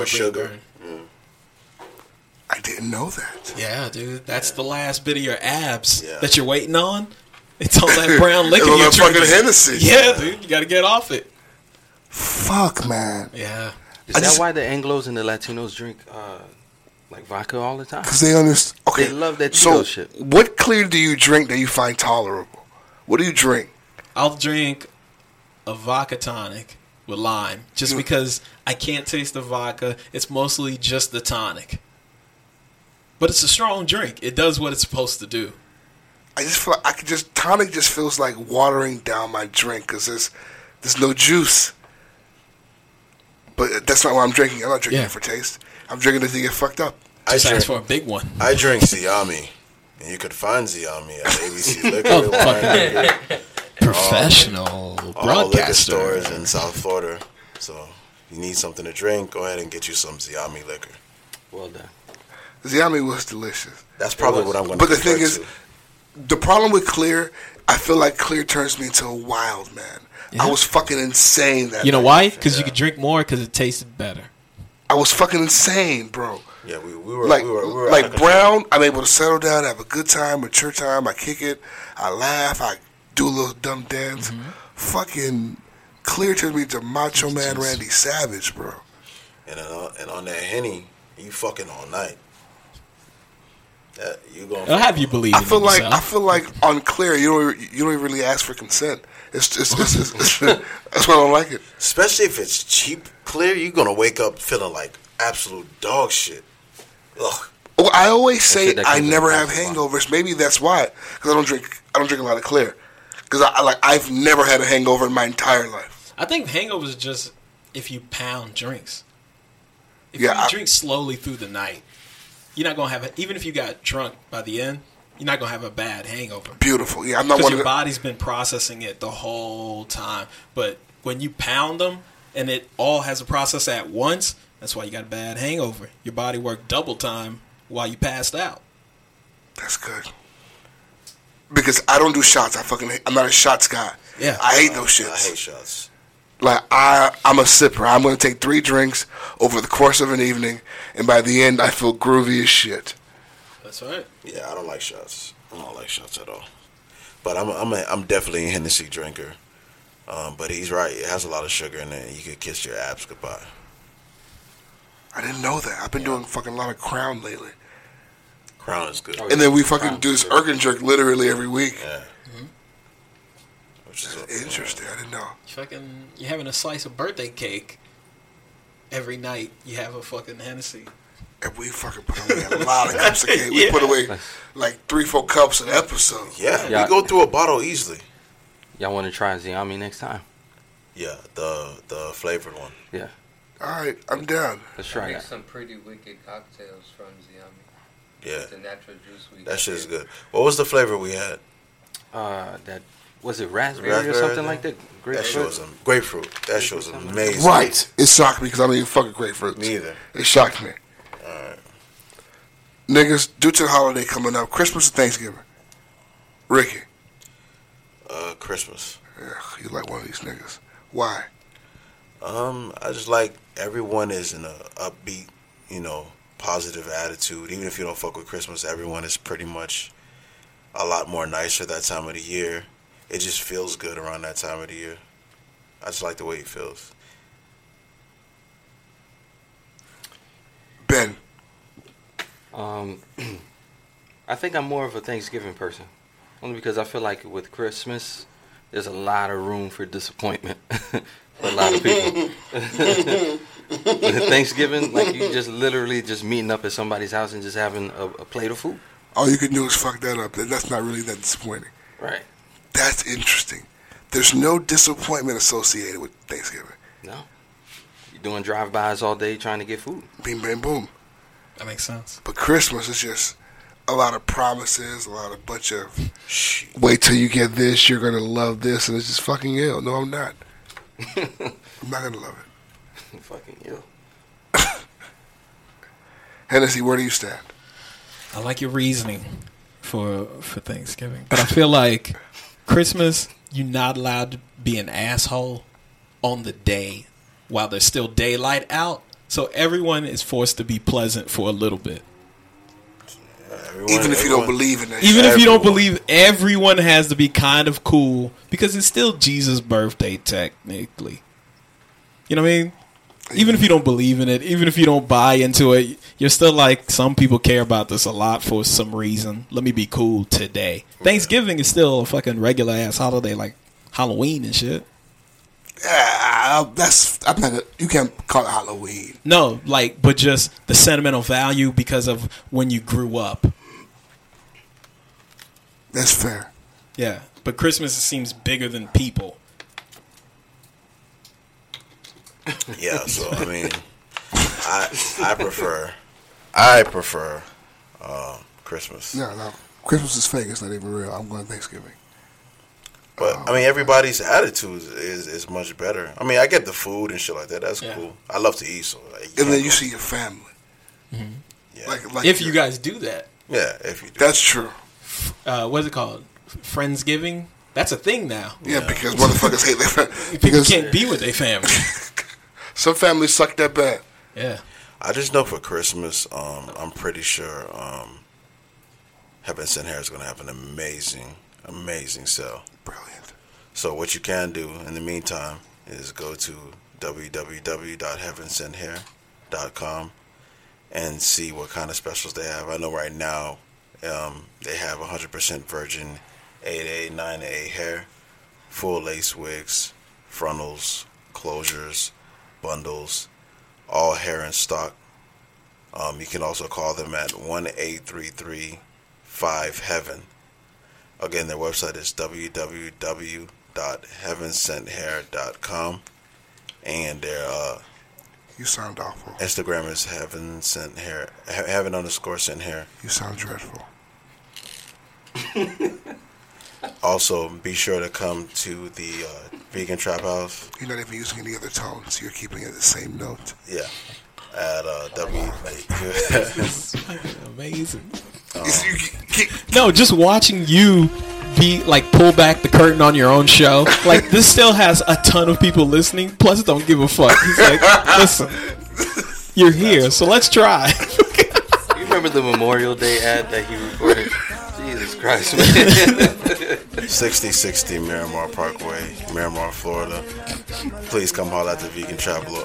I didn't know that. Yeah, dude. That's the last bit of your abs that you're waiting on. It's all that brown liquor It's all you're that fucking drinking. Hennessy. Yeah, dude. You got to get off it. Fuck, man. Yeah. Is that why the Anglos and the Latinos drink like vodka all the time? Because they understand. Okay. They love that Tito shit. What clear do you drink that you find tolerable? What do you drink? I'll drink a vodka tonic with lime just because I can't taste the vodka. It's mostly just the tonic. But it's a strong drink. It does what it's supposed to do. I just feel like tonic just feels like watering down my drink because there's no juice. But that's not why I'm drinking. I'm not drinking it for taste. I'm drinking it to get fucked up. Just ask for a big one. I drink Ziami, and you could find Ziami at ABC Liquor. Professional all liquor broadcaster. stores in South Florida. So you need something to drink, go ahead and get you some Ziami liquor. Well done. Ziami was delicious. That's probably what I'm going to But the thing is, the problem with clear, I feel like clear turns me into a wild man. Yeah. I was fucking insane that You know night. why? Because you could drink more because it tasted better. I was fucking insane, bro. Yeah, we were like we were like Brown. I'm able to settle down, have a good time, mature time. I kick it, I laugh, I do a little dumb dance. Fucking clear turns me to Macho Man Randy Savage, bro. And on that Henny, you fucking all night. That you going? I'll have you believe. I feel like on clear, you don't even really ask for consent. It's that's why I don't like it. Especially if it's cheap clear, you're gonna wake up feeling like absolute dog shit. Ugh. Well, I always say that I comes in never a have pack. hangovers. Maybe that's why, because I don't drink a lot of clear. Because I've never had a hangover in my entire life. I think hangovers is just if you pound drinks. If Yeah, you drink slowly through the night, you're not going to have even if you got drunk by the end, you're not going to have a bad hangover. Beautiful. Yeah, I'm not Because one your of the. body's been processing it the whole time. But when you pound them and it all has a process at once, that's why you got a bad hangover. Your body worked double time while you passed out. That's good. Because I don't do shots. I'm not a shots guy. Yeah. I hate those shits. I hate shots. Like I'm a sipper. I'm gonna take 3 drinks over the course of an evening, and by the end I feel groovy as shit. That's right. Yeah, I don't like shots. I don't like shots at all. But I'm definitely a Hennessy drinker. But he's right. It has a lot of sugar in it. You could kiss your abs goodbye. I didn't know that. I've been doing fucking a lot of Crown lately. Crown is good. And then we fucking do this Erkin jerk literally every week. Yeah. Which is interesting. I didn't know. You're having a slice of birthday cake every night. You have a fucking Hennessy. And we fucking put away a lot of cups of cake. We put away like 3-4 cups an episode. Yeah, we go through a bottle easily. Y'all want to try Ziami next time? Yeah, the flavored one. Yeah. All right, I'm down. Let's try Make that. some pretty wicked cocktails from Ziami. Yeah. With the natural juice we That got shit is there. good. What was the flavor we had? That was it raspberry or something like that. Grapefruit. That show's amazing. Right. It shocked me because I don't even fucking grapefruits. Me either. It shocked me. Alright. Niggas, due to the holiday coming up, Christmas or Thanksgiving? Ricky. Christmas. Yeah, you like one of these niggas. Why? I just like everyone is in a upbeat, positive attitude. Even if you don't fuck with Christmas, everyone is pretty much a lot more nicer that time of the year. It just feels good around that time of the year. I just like the way it feels. Ben. I think I'm more of a Thanksgiving person. Only because I feel like with Christmas, there's a lot of room for disappointment for a lot of people. With Thanksgiving, like you just literally just meeting up at somebody's house and just having a plate of food. All you can do is fuck that up. That's not really that disappointing. Right. That's interesting. There's no disappointment associated with Thanksgiving. No. You're doing drive-bys all day trying to get food. Bing, bang, boom. That makes sense. But Christmas is just a lot of promises, a bunch of wait till you get this, you're gonna love this, and it's just fucking ill. No, I'm not. I'm not gonna love it. Fucking ill. Hennessy, where do you stand? I like your reasoning for Thanksgiving, but I feel like Christmas, you're not allowed to be an asshole on the day while there's still daylight out. So everyone is forced to be pleasant for a little bit. Even if you don't believe in that shit. Even if you don't believe, everyone has to be kind of cool because it's still Jesus' birthday technically. You know what I mean? Even if you don't believe in it, even if you don't buy into it, you're still like, some people care about this a lot for some reason. Let me be cool today. Thanksgiving is still a fucking regular ass holiday like Halloween and shit. Yeah, you can't call it Halloween. No, but just the sentimental value because of when you grew up. That's fair. Yeah, but Christmas seems bigger than people. Yeah, so I mean, I prefer Christmas. No, Christmas is fake. It's not even real. I'm going Thanksgiving. But I mean, everybody's attitude is much better. I mean, I get the food and shit like that. That's cool. I love to eat, so. And then you see your family. Mm-hmm. Yeah. Like if you guys do that. Yeah, if you do. That's true. What is it called? Friendsgiving? That's a thing now. Yeah, because motherfuckers hate their family. People can't be with their family. Some families suck that bad. Yeah. I just know for Christmas, I'm pretty sure Heaven Sent Hair is going to have an amazing sale. Brilliant. So what you can do in the meantime is go to www.heavensenthair.com and see what kind of specials they have. I know right now they have 100% virgin 8A, 9A hair, full lace wigs, frontals, closures, bundles, all hair in stock. You can also call them at 1-833-5-HEAVEN. Again, their website is www.heavensenthair.com, and their you sound awful. Instagram is Heaven Sent Hair, Heaven_Sent Hair. You sound dreadful. Also, be sure to come to the Vegan Trap House. You're not even using any other tones. You're keeping it the same note. Yeah. At Amazing. No, just watching you be pull back the curtain on your own show. This still has a ton of people listening. Plus, don't give a fuck. He's like, listen, you're here, so let's try. You remember the Memorial Day ad that he recorded? Jesus Christ, man. 6060 Miramar Parkway, Miramar, Florida. Please come holler at the Vegan Traveler.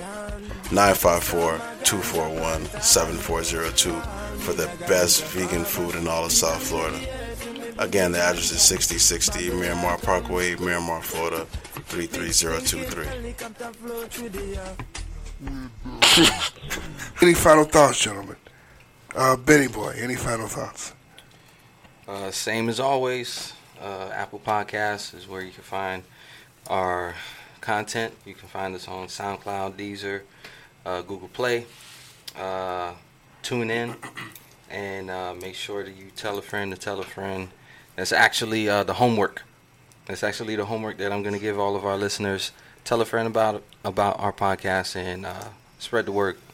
954-241-7402 for the best vegan food in all of South Florida. Again, the address is 6060 Miramar Parkway, Miramar, Florida, 33023. Any final thoughts, gentlemen? Benny Boy, any final thoughts? Same as always. Apple Podcasts is where you can find our content. You can find us on SoundCloud, Deezer, Google Play. Tune in and make sure that you tell a friend to tell a friend That's actually the homework. That's actually the homework that I'm going to give all of our listeners. Tell a friend about our podcast and spread the word.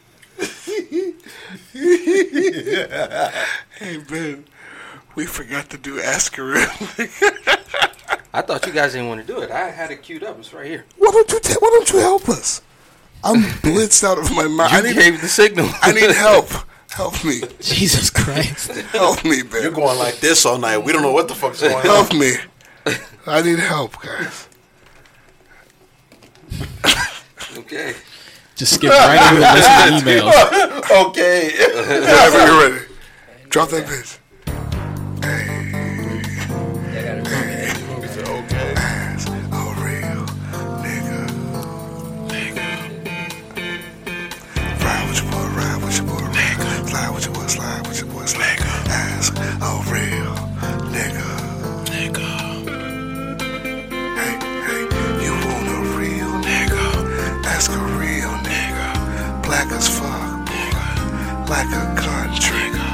Hey, Ben, we forgot to do Ask a Real I thought you guys didn't want to do it. I had it queued up. It's right here. Why don't you help us? I'm blitzed out of my mind. You gave the signal. I need help. Help me. Jesus Christ. Help me, Ben. You're going like this all night. We don't know what the fuck's going on. Help me. I need help, guys. Okay. Just skip right over the list of emails. Okay. Whenever you're ready. Drop that bitch. Okay. Ask a real nigga. Ride with your boy, ride with your boy, nigga. Slide with your boy, slide with your boy, nigga. Ask a real nigga. Hey, you want a real nigga? Ask a real nigga. Black as fuck, nigga. Like a gun trigger.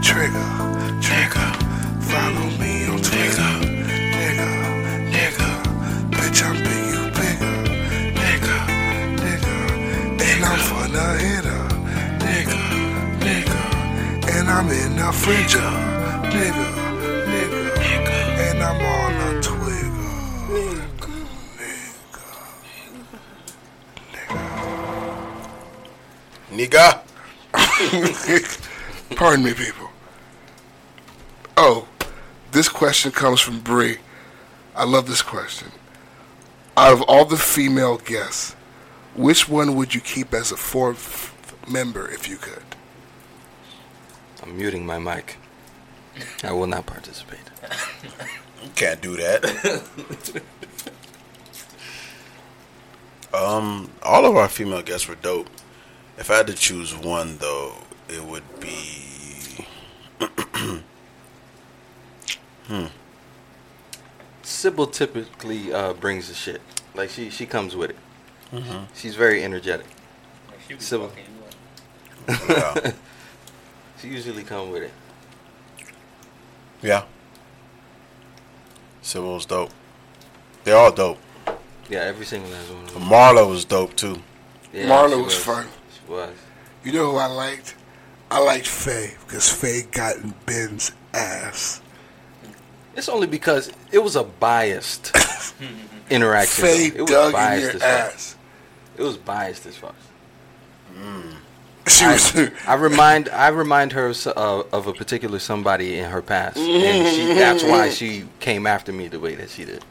Follow me on Twitter. Nigga. Bitch, I'm big, you bigger. Nigga. And I'm for the hitter. Nigga. And I'm in the fridge. Nigga. And I'm on the twigger. Nigga. Pardon me, people. Oh, this question comes from Bree. I love this question. Out of all the female guests, which one would you keep as a fourth member if you could? I'm muting my mic. I will not participate. You can't do that. All of our female guests were dope. If I had to choose one, though, it would be... Sybil typically brings the shit. Like, she comes with it. Mm-hmm. She's very energetic. Sybil. Yeah. She usually come with it. Yeah. Sybil's dope. They're all dope. Yeah, every single last one of them. Marla was dope, too. Yeah, Marla was fun. She was. You know who I liked? I liked Faye, because Faye got in Ben's ass. It's only because it was a biased interaction. Faye It was dug in biased your as fuck. ass. It was biased as fuck. She was. I remind her of a particular somebody in her past, and that's why she came after me the way that she did.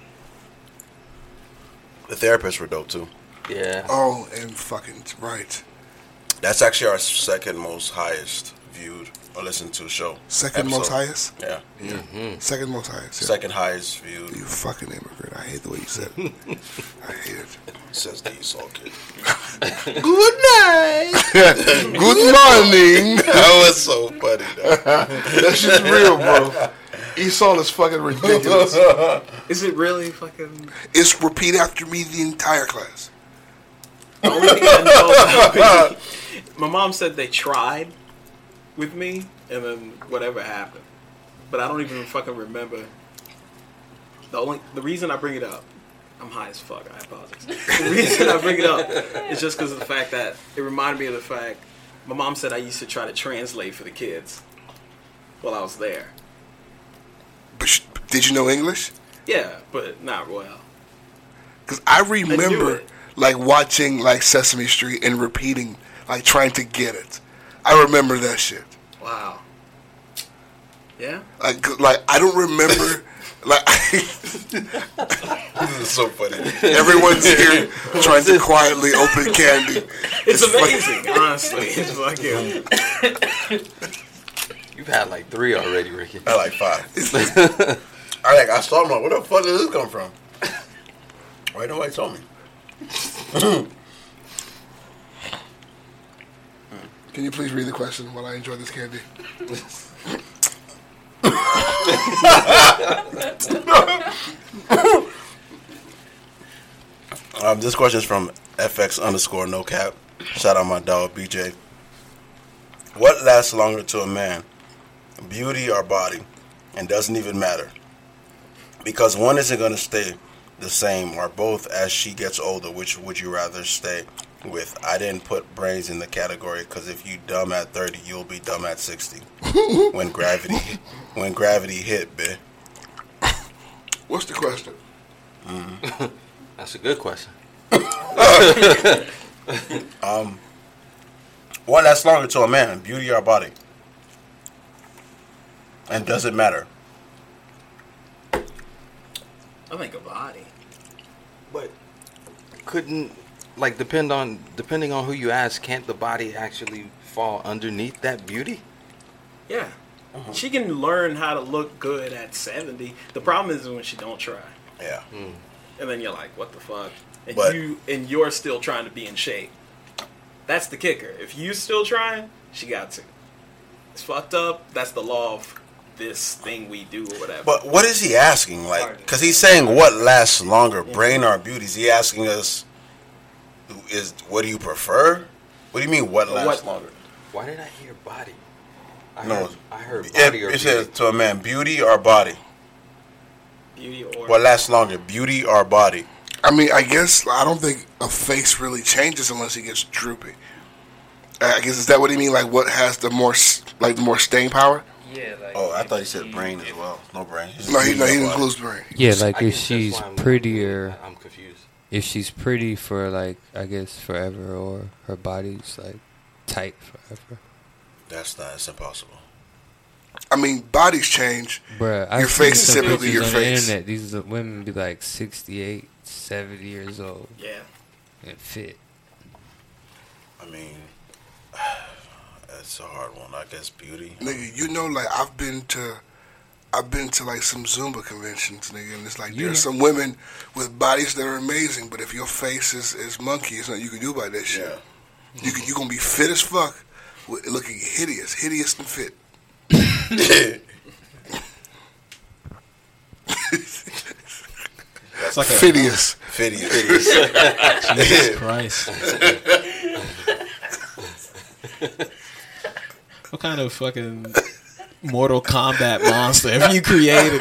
The therapists were dope, too. Yeah. Oh, and fucking right. That's actually our second most highest viewed or listened to show. Second episode. most highest? Yeah. Mm-hmm. Second most highest. Yeah. Second highest viewed. You fucking immigrant. I hate the way you said it. I hate it. Says the Esau kid. Good night. Good morning. That was so funny, though. That shit's real, bro. Esau is fucking ridiculous. Is it really fucking? It's repeat after me the entire class. The only thing I know about my mom said they tried with me, and then whatever happened. But I don't even fucking remember. The reason I bring it up, I'm high as fuck. I apologize. The reason I bring it up is just because of the fact that it reminded me of the fact my mom said I used to try to translate for the kids while I was there. But did you know English? Yeah, but not well. Because I remember like watching like Sesame Street and repeating, like trying to get it. I remember that shit. Wow. Yeah? Like I don't remember. Like This is so funny. everyone's here trying to quietly open candy. It's amazing, honestly. It's fucking. You've had like 3 already, Ricky. I like 5. I saw him like, where the fuck did this come from? Why nobody told me? Can you please read the question while I enjoy this candy? This question is from FX_NoCap. Shout out my dog BJ. What lasts longer to a man, beauty or body? and doesn't even matter. Because one isn't going to stay the same, or both as she gets older. Which would you rather stay with? I didn't put brains in the category because if you dumb at 30, you'll be dumb at 60. when gravity hit, bitch. What's the question? That's a good question. What lasts longer to a man, beauty or body? And does it matter? I think a body. But couldn't, like, depending on who you ask, can't the body actually fall underneath that beauty? Yeah. She can learn how to look good at 70. The problem is when she don't try. Yeah. And then you're like, what the fuck? And But- you're still trying to be in shape. That's the kicker. If you still trying, she got to. It's fucked up. That's the law of this thing we do or whatever. But what is he asking? Like, because he's saying what lasts longer, brain or beauty? Is he asking us, what do you prefer? What do you mean, what lasts longer? Why did I hear body? I No. heard body or It beauty. says to a man, beauty or body? Beauty or... What lasts longer, beauty or body? I mean, I guess I don't think a face really changes unless he gets droopy. I guess is that what he mean? Like, what has the more staying power? Yeah, like. Oh, I thought he said brain as well. No brain. No, he includes brain. Yeah, like I if guess that's she's why I'm- prettier, I'm confused. if she's pretty for like I guess forever, or her body's like tight forever. That's impossible. I mean, bodies change. Bruh, Your I've seen face is some typically pictures your on face. the internet. These women be like 68, 70 years old Yeah. and fit. I mean, it's a hard one. I guess beauty. Nigga, you know, like I've been to like some Zumba conventions, nigga, and it's like there's some women with bodies that are amazing, but if your face is monkey, there's nothing you can do about that shit. Yeah. You gonna be fit as fuck, looking hideous and fit. It's like Phidias. Jesus Christ. What kind of fucking Mortal Kombat monster have you created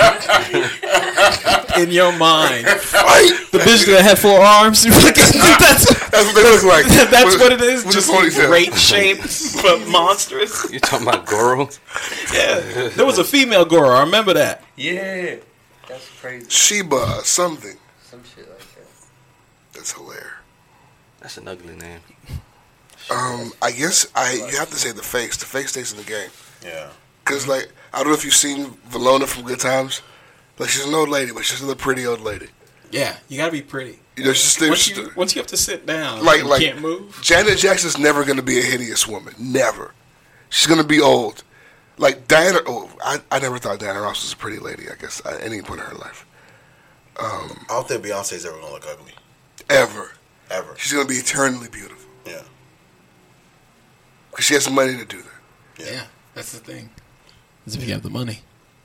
in your mind? The bitch that had 4 arms. That's what they look like. That's what it is. With Just the ponytail. great shape, but monstrous. You talking about Goro? Yeah, there was a female Goro. I remember that. Yeah. That's crazy. Sheba something. Some shit like that. That's hilarious. That's an ugly name. I guess you have to say the face. The face stays in the game. Yeah. Cause like I don't know if you've seen Valona from Good Times. Like she's an old lady, but she's still a pretty old lady. Yeah, you gotta be pretty. You know, she's still Once you have to sit down, like you can't move. Janet Jackson's never gonna be a hideous woman. Never. She's gonna be old. Like Diana. Oh, I never thought Diana Ross was a pretty lady. I guess at any point in her life. I don't think Beyonce's ever gonna look ugly. Ever. Ever. She's gonna be eternally beautiful. Yeah. Cause she has the money to do that. Yeah, that's the thing. Is if you have the money.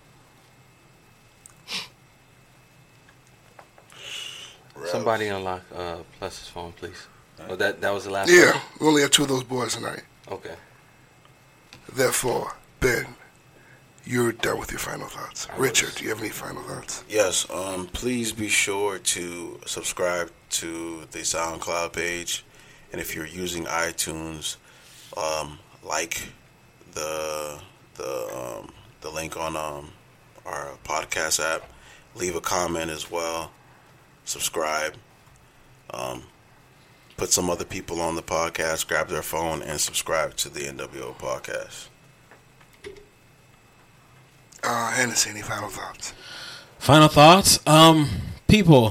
Somebody unlock Plus's phone, please. Oh, that was the last Yeah, one? we only have 2 of those boys tonight. Okay. Therefore, Ben, you're done with your final thoughts. Richard, do you have any final thoughts? Yes. Please be sure to subscribe to the SoundCloud page, and if you're using iTunes, like the link on our podcast app. Leave a comment as well. Subscribe. Put some other people on the podcast, grab their phone, and subscribe to the NWO podcast. Hennessy, any final thoughts? Final thoughts? People,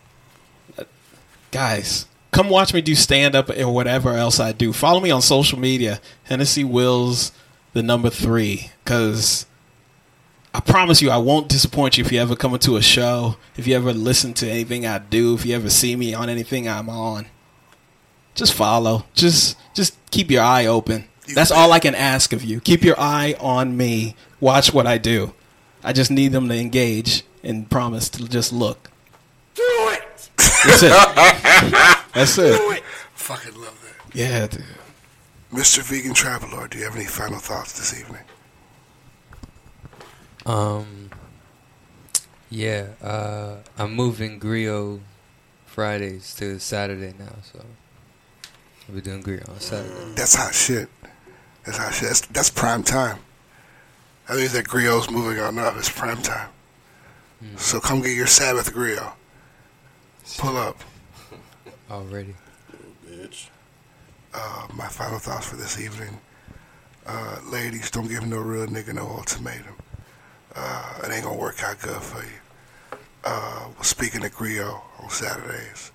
guys, come watch me do stand-up or whatever else I do. Follow me on social media, Hennessy Wills, the number 3, because I promise you I won't disappoint you if you ever come into a show, if you ever listen to anything I do, if you ever see me on anything I'm on. Just follow. Just keep your eye open. That's all I can ask of you. Keep your eye on me. Watch what I do. I just need them to engage and promise to just look. Do it! That's it. That's it. Fucking love that. Yeah, dude. Mr. Vegan Traveler, do you have any final thoughts this evening? Yeah, I'm moving Griot Fridays to Saturday now, so I'll be doing Griot on Saturday. That's hot shit. That's prime time. That means that Griot's moving on up. It's prime time. So come get your Sabbath Griot. Pull up. Already. Bitch. My final thoughts for this evening. Ladies, don't give no real nigga no ultimatum. It ain't gonna work out good for you. Speaking of Griot on Saturdays.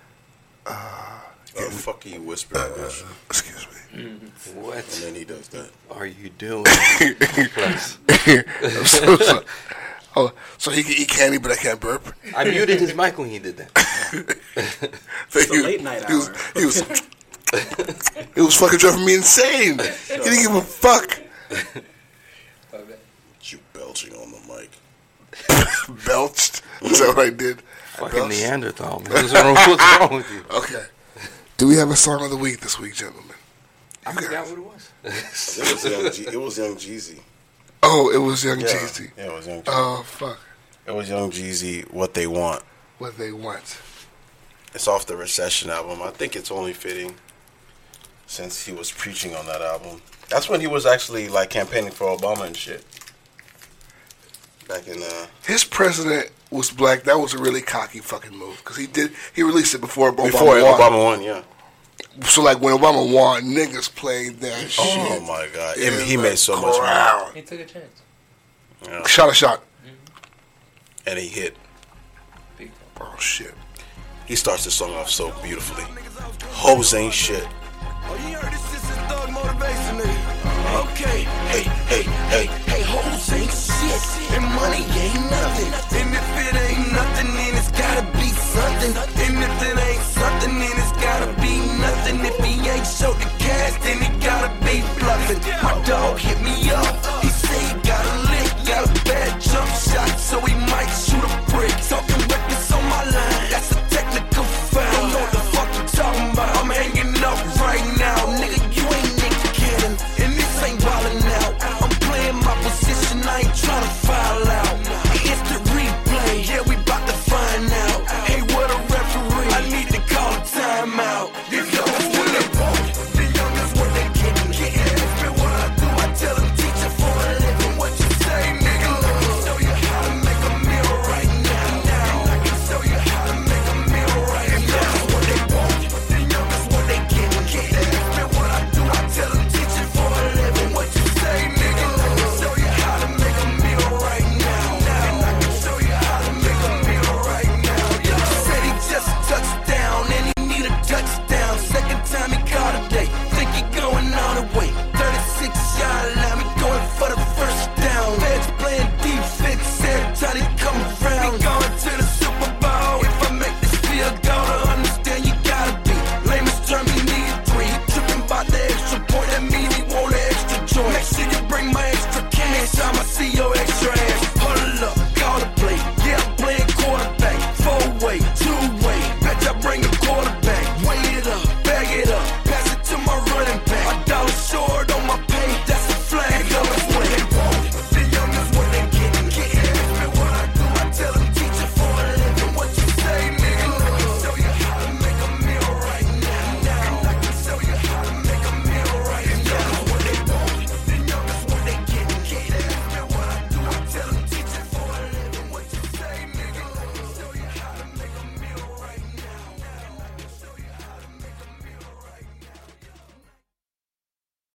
Fuck you, whispering, bitch. Excuse me. What? And then he does that. Are you doing? So he can eat candy, but I can't burp. I muted his mic when he did that. It's the late night hour. It was fucking driving me insane. He didn't give a fuck. You belching on the mic. Belched? Is that what I did? Fucking Neanderthal, man. What's wrong with you? Okay. Do we have a song of the week this week, gentlemen? I forgot what it was. It was Young Jeezy. Oh, it was Young Jeezy. Yeah, it was Young Jeezy. Oh, fuck. It was Young Jeezy, What They Want. What They Want. It's off the Recession album. I think it's only fitting since he was preaching on that album. That's when he was actually like campaigning for Obama and shit. Back in his president was black. That was a really cocky fucking move because he released it before Obama won. Yeah. So like when Obama won, niggas played that shit. Oh my god, he made so much money. He took a chance. Yeah. Shot a shot, and he hit. Oh shit. He starts the song off so beautifully. Hoes ain't shit. Oh, you heard this is Thug Motivation, nigga. Okay, hey,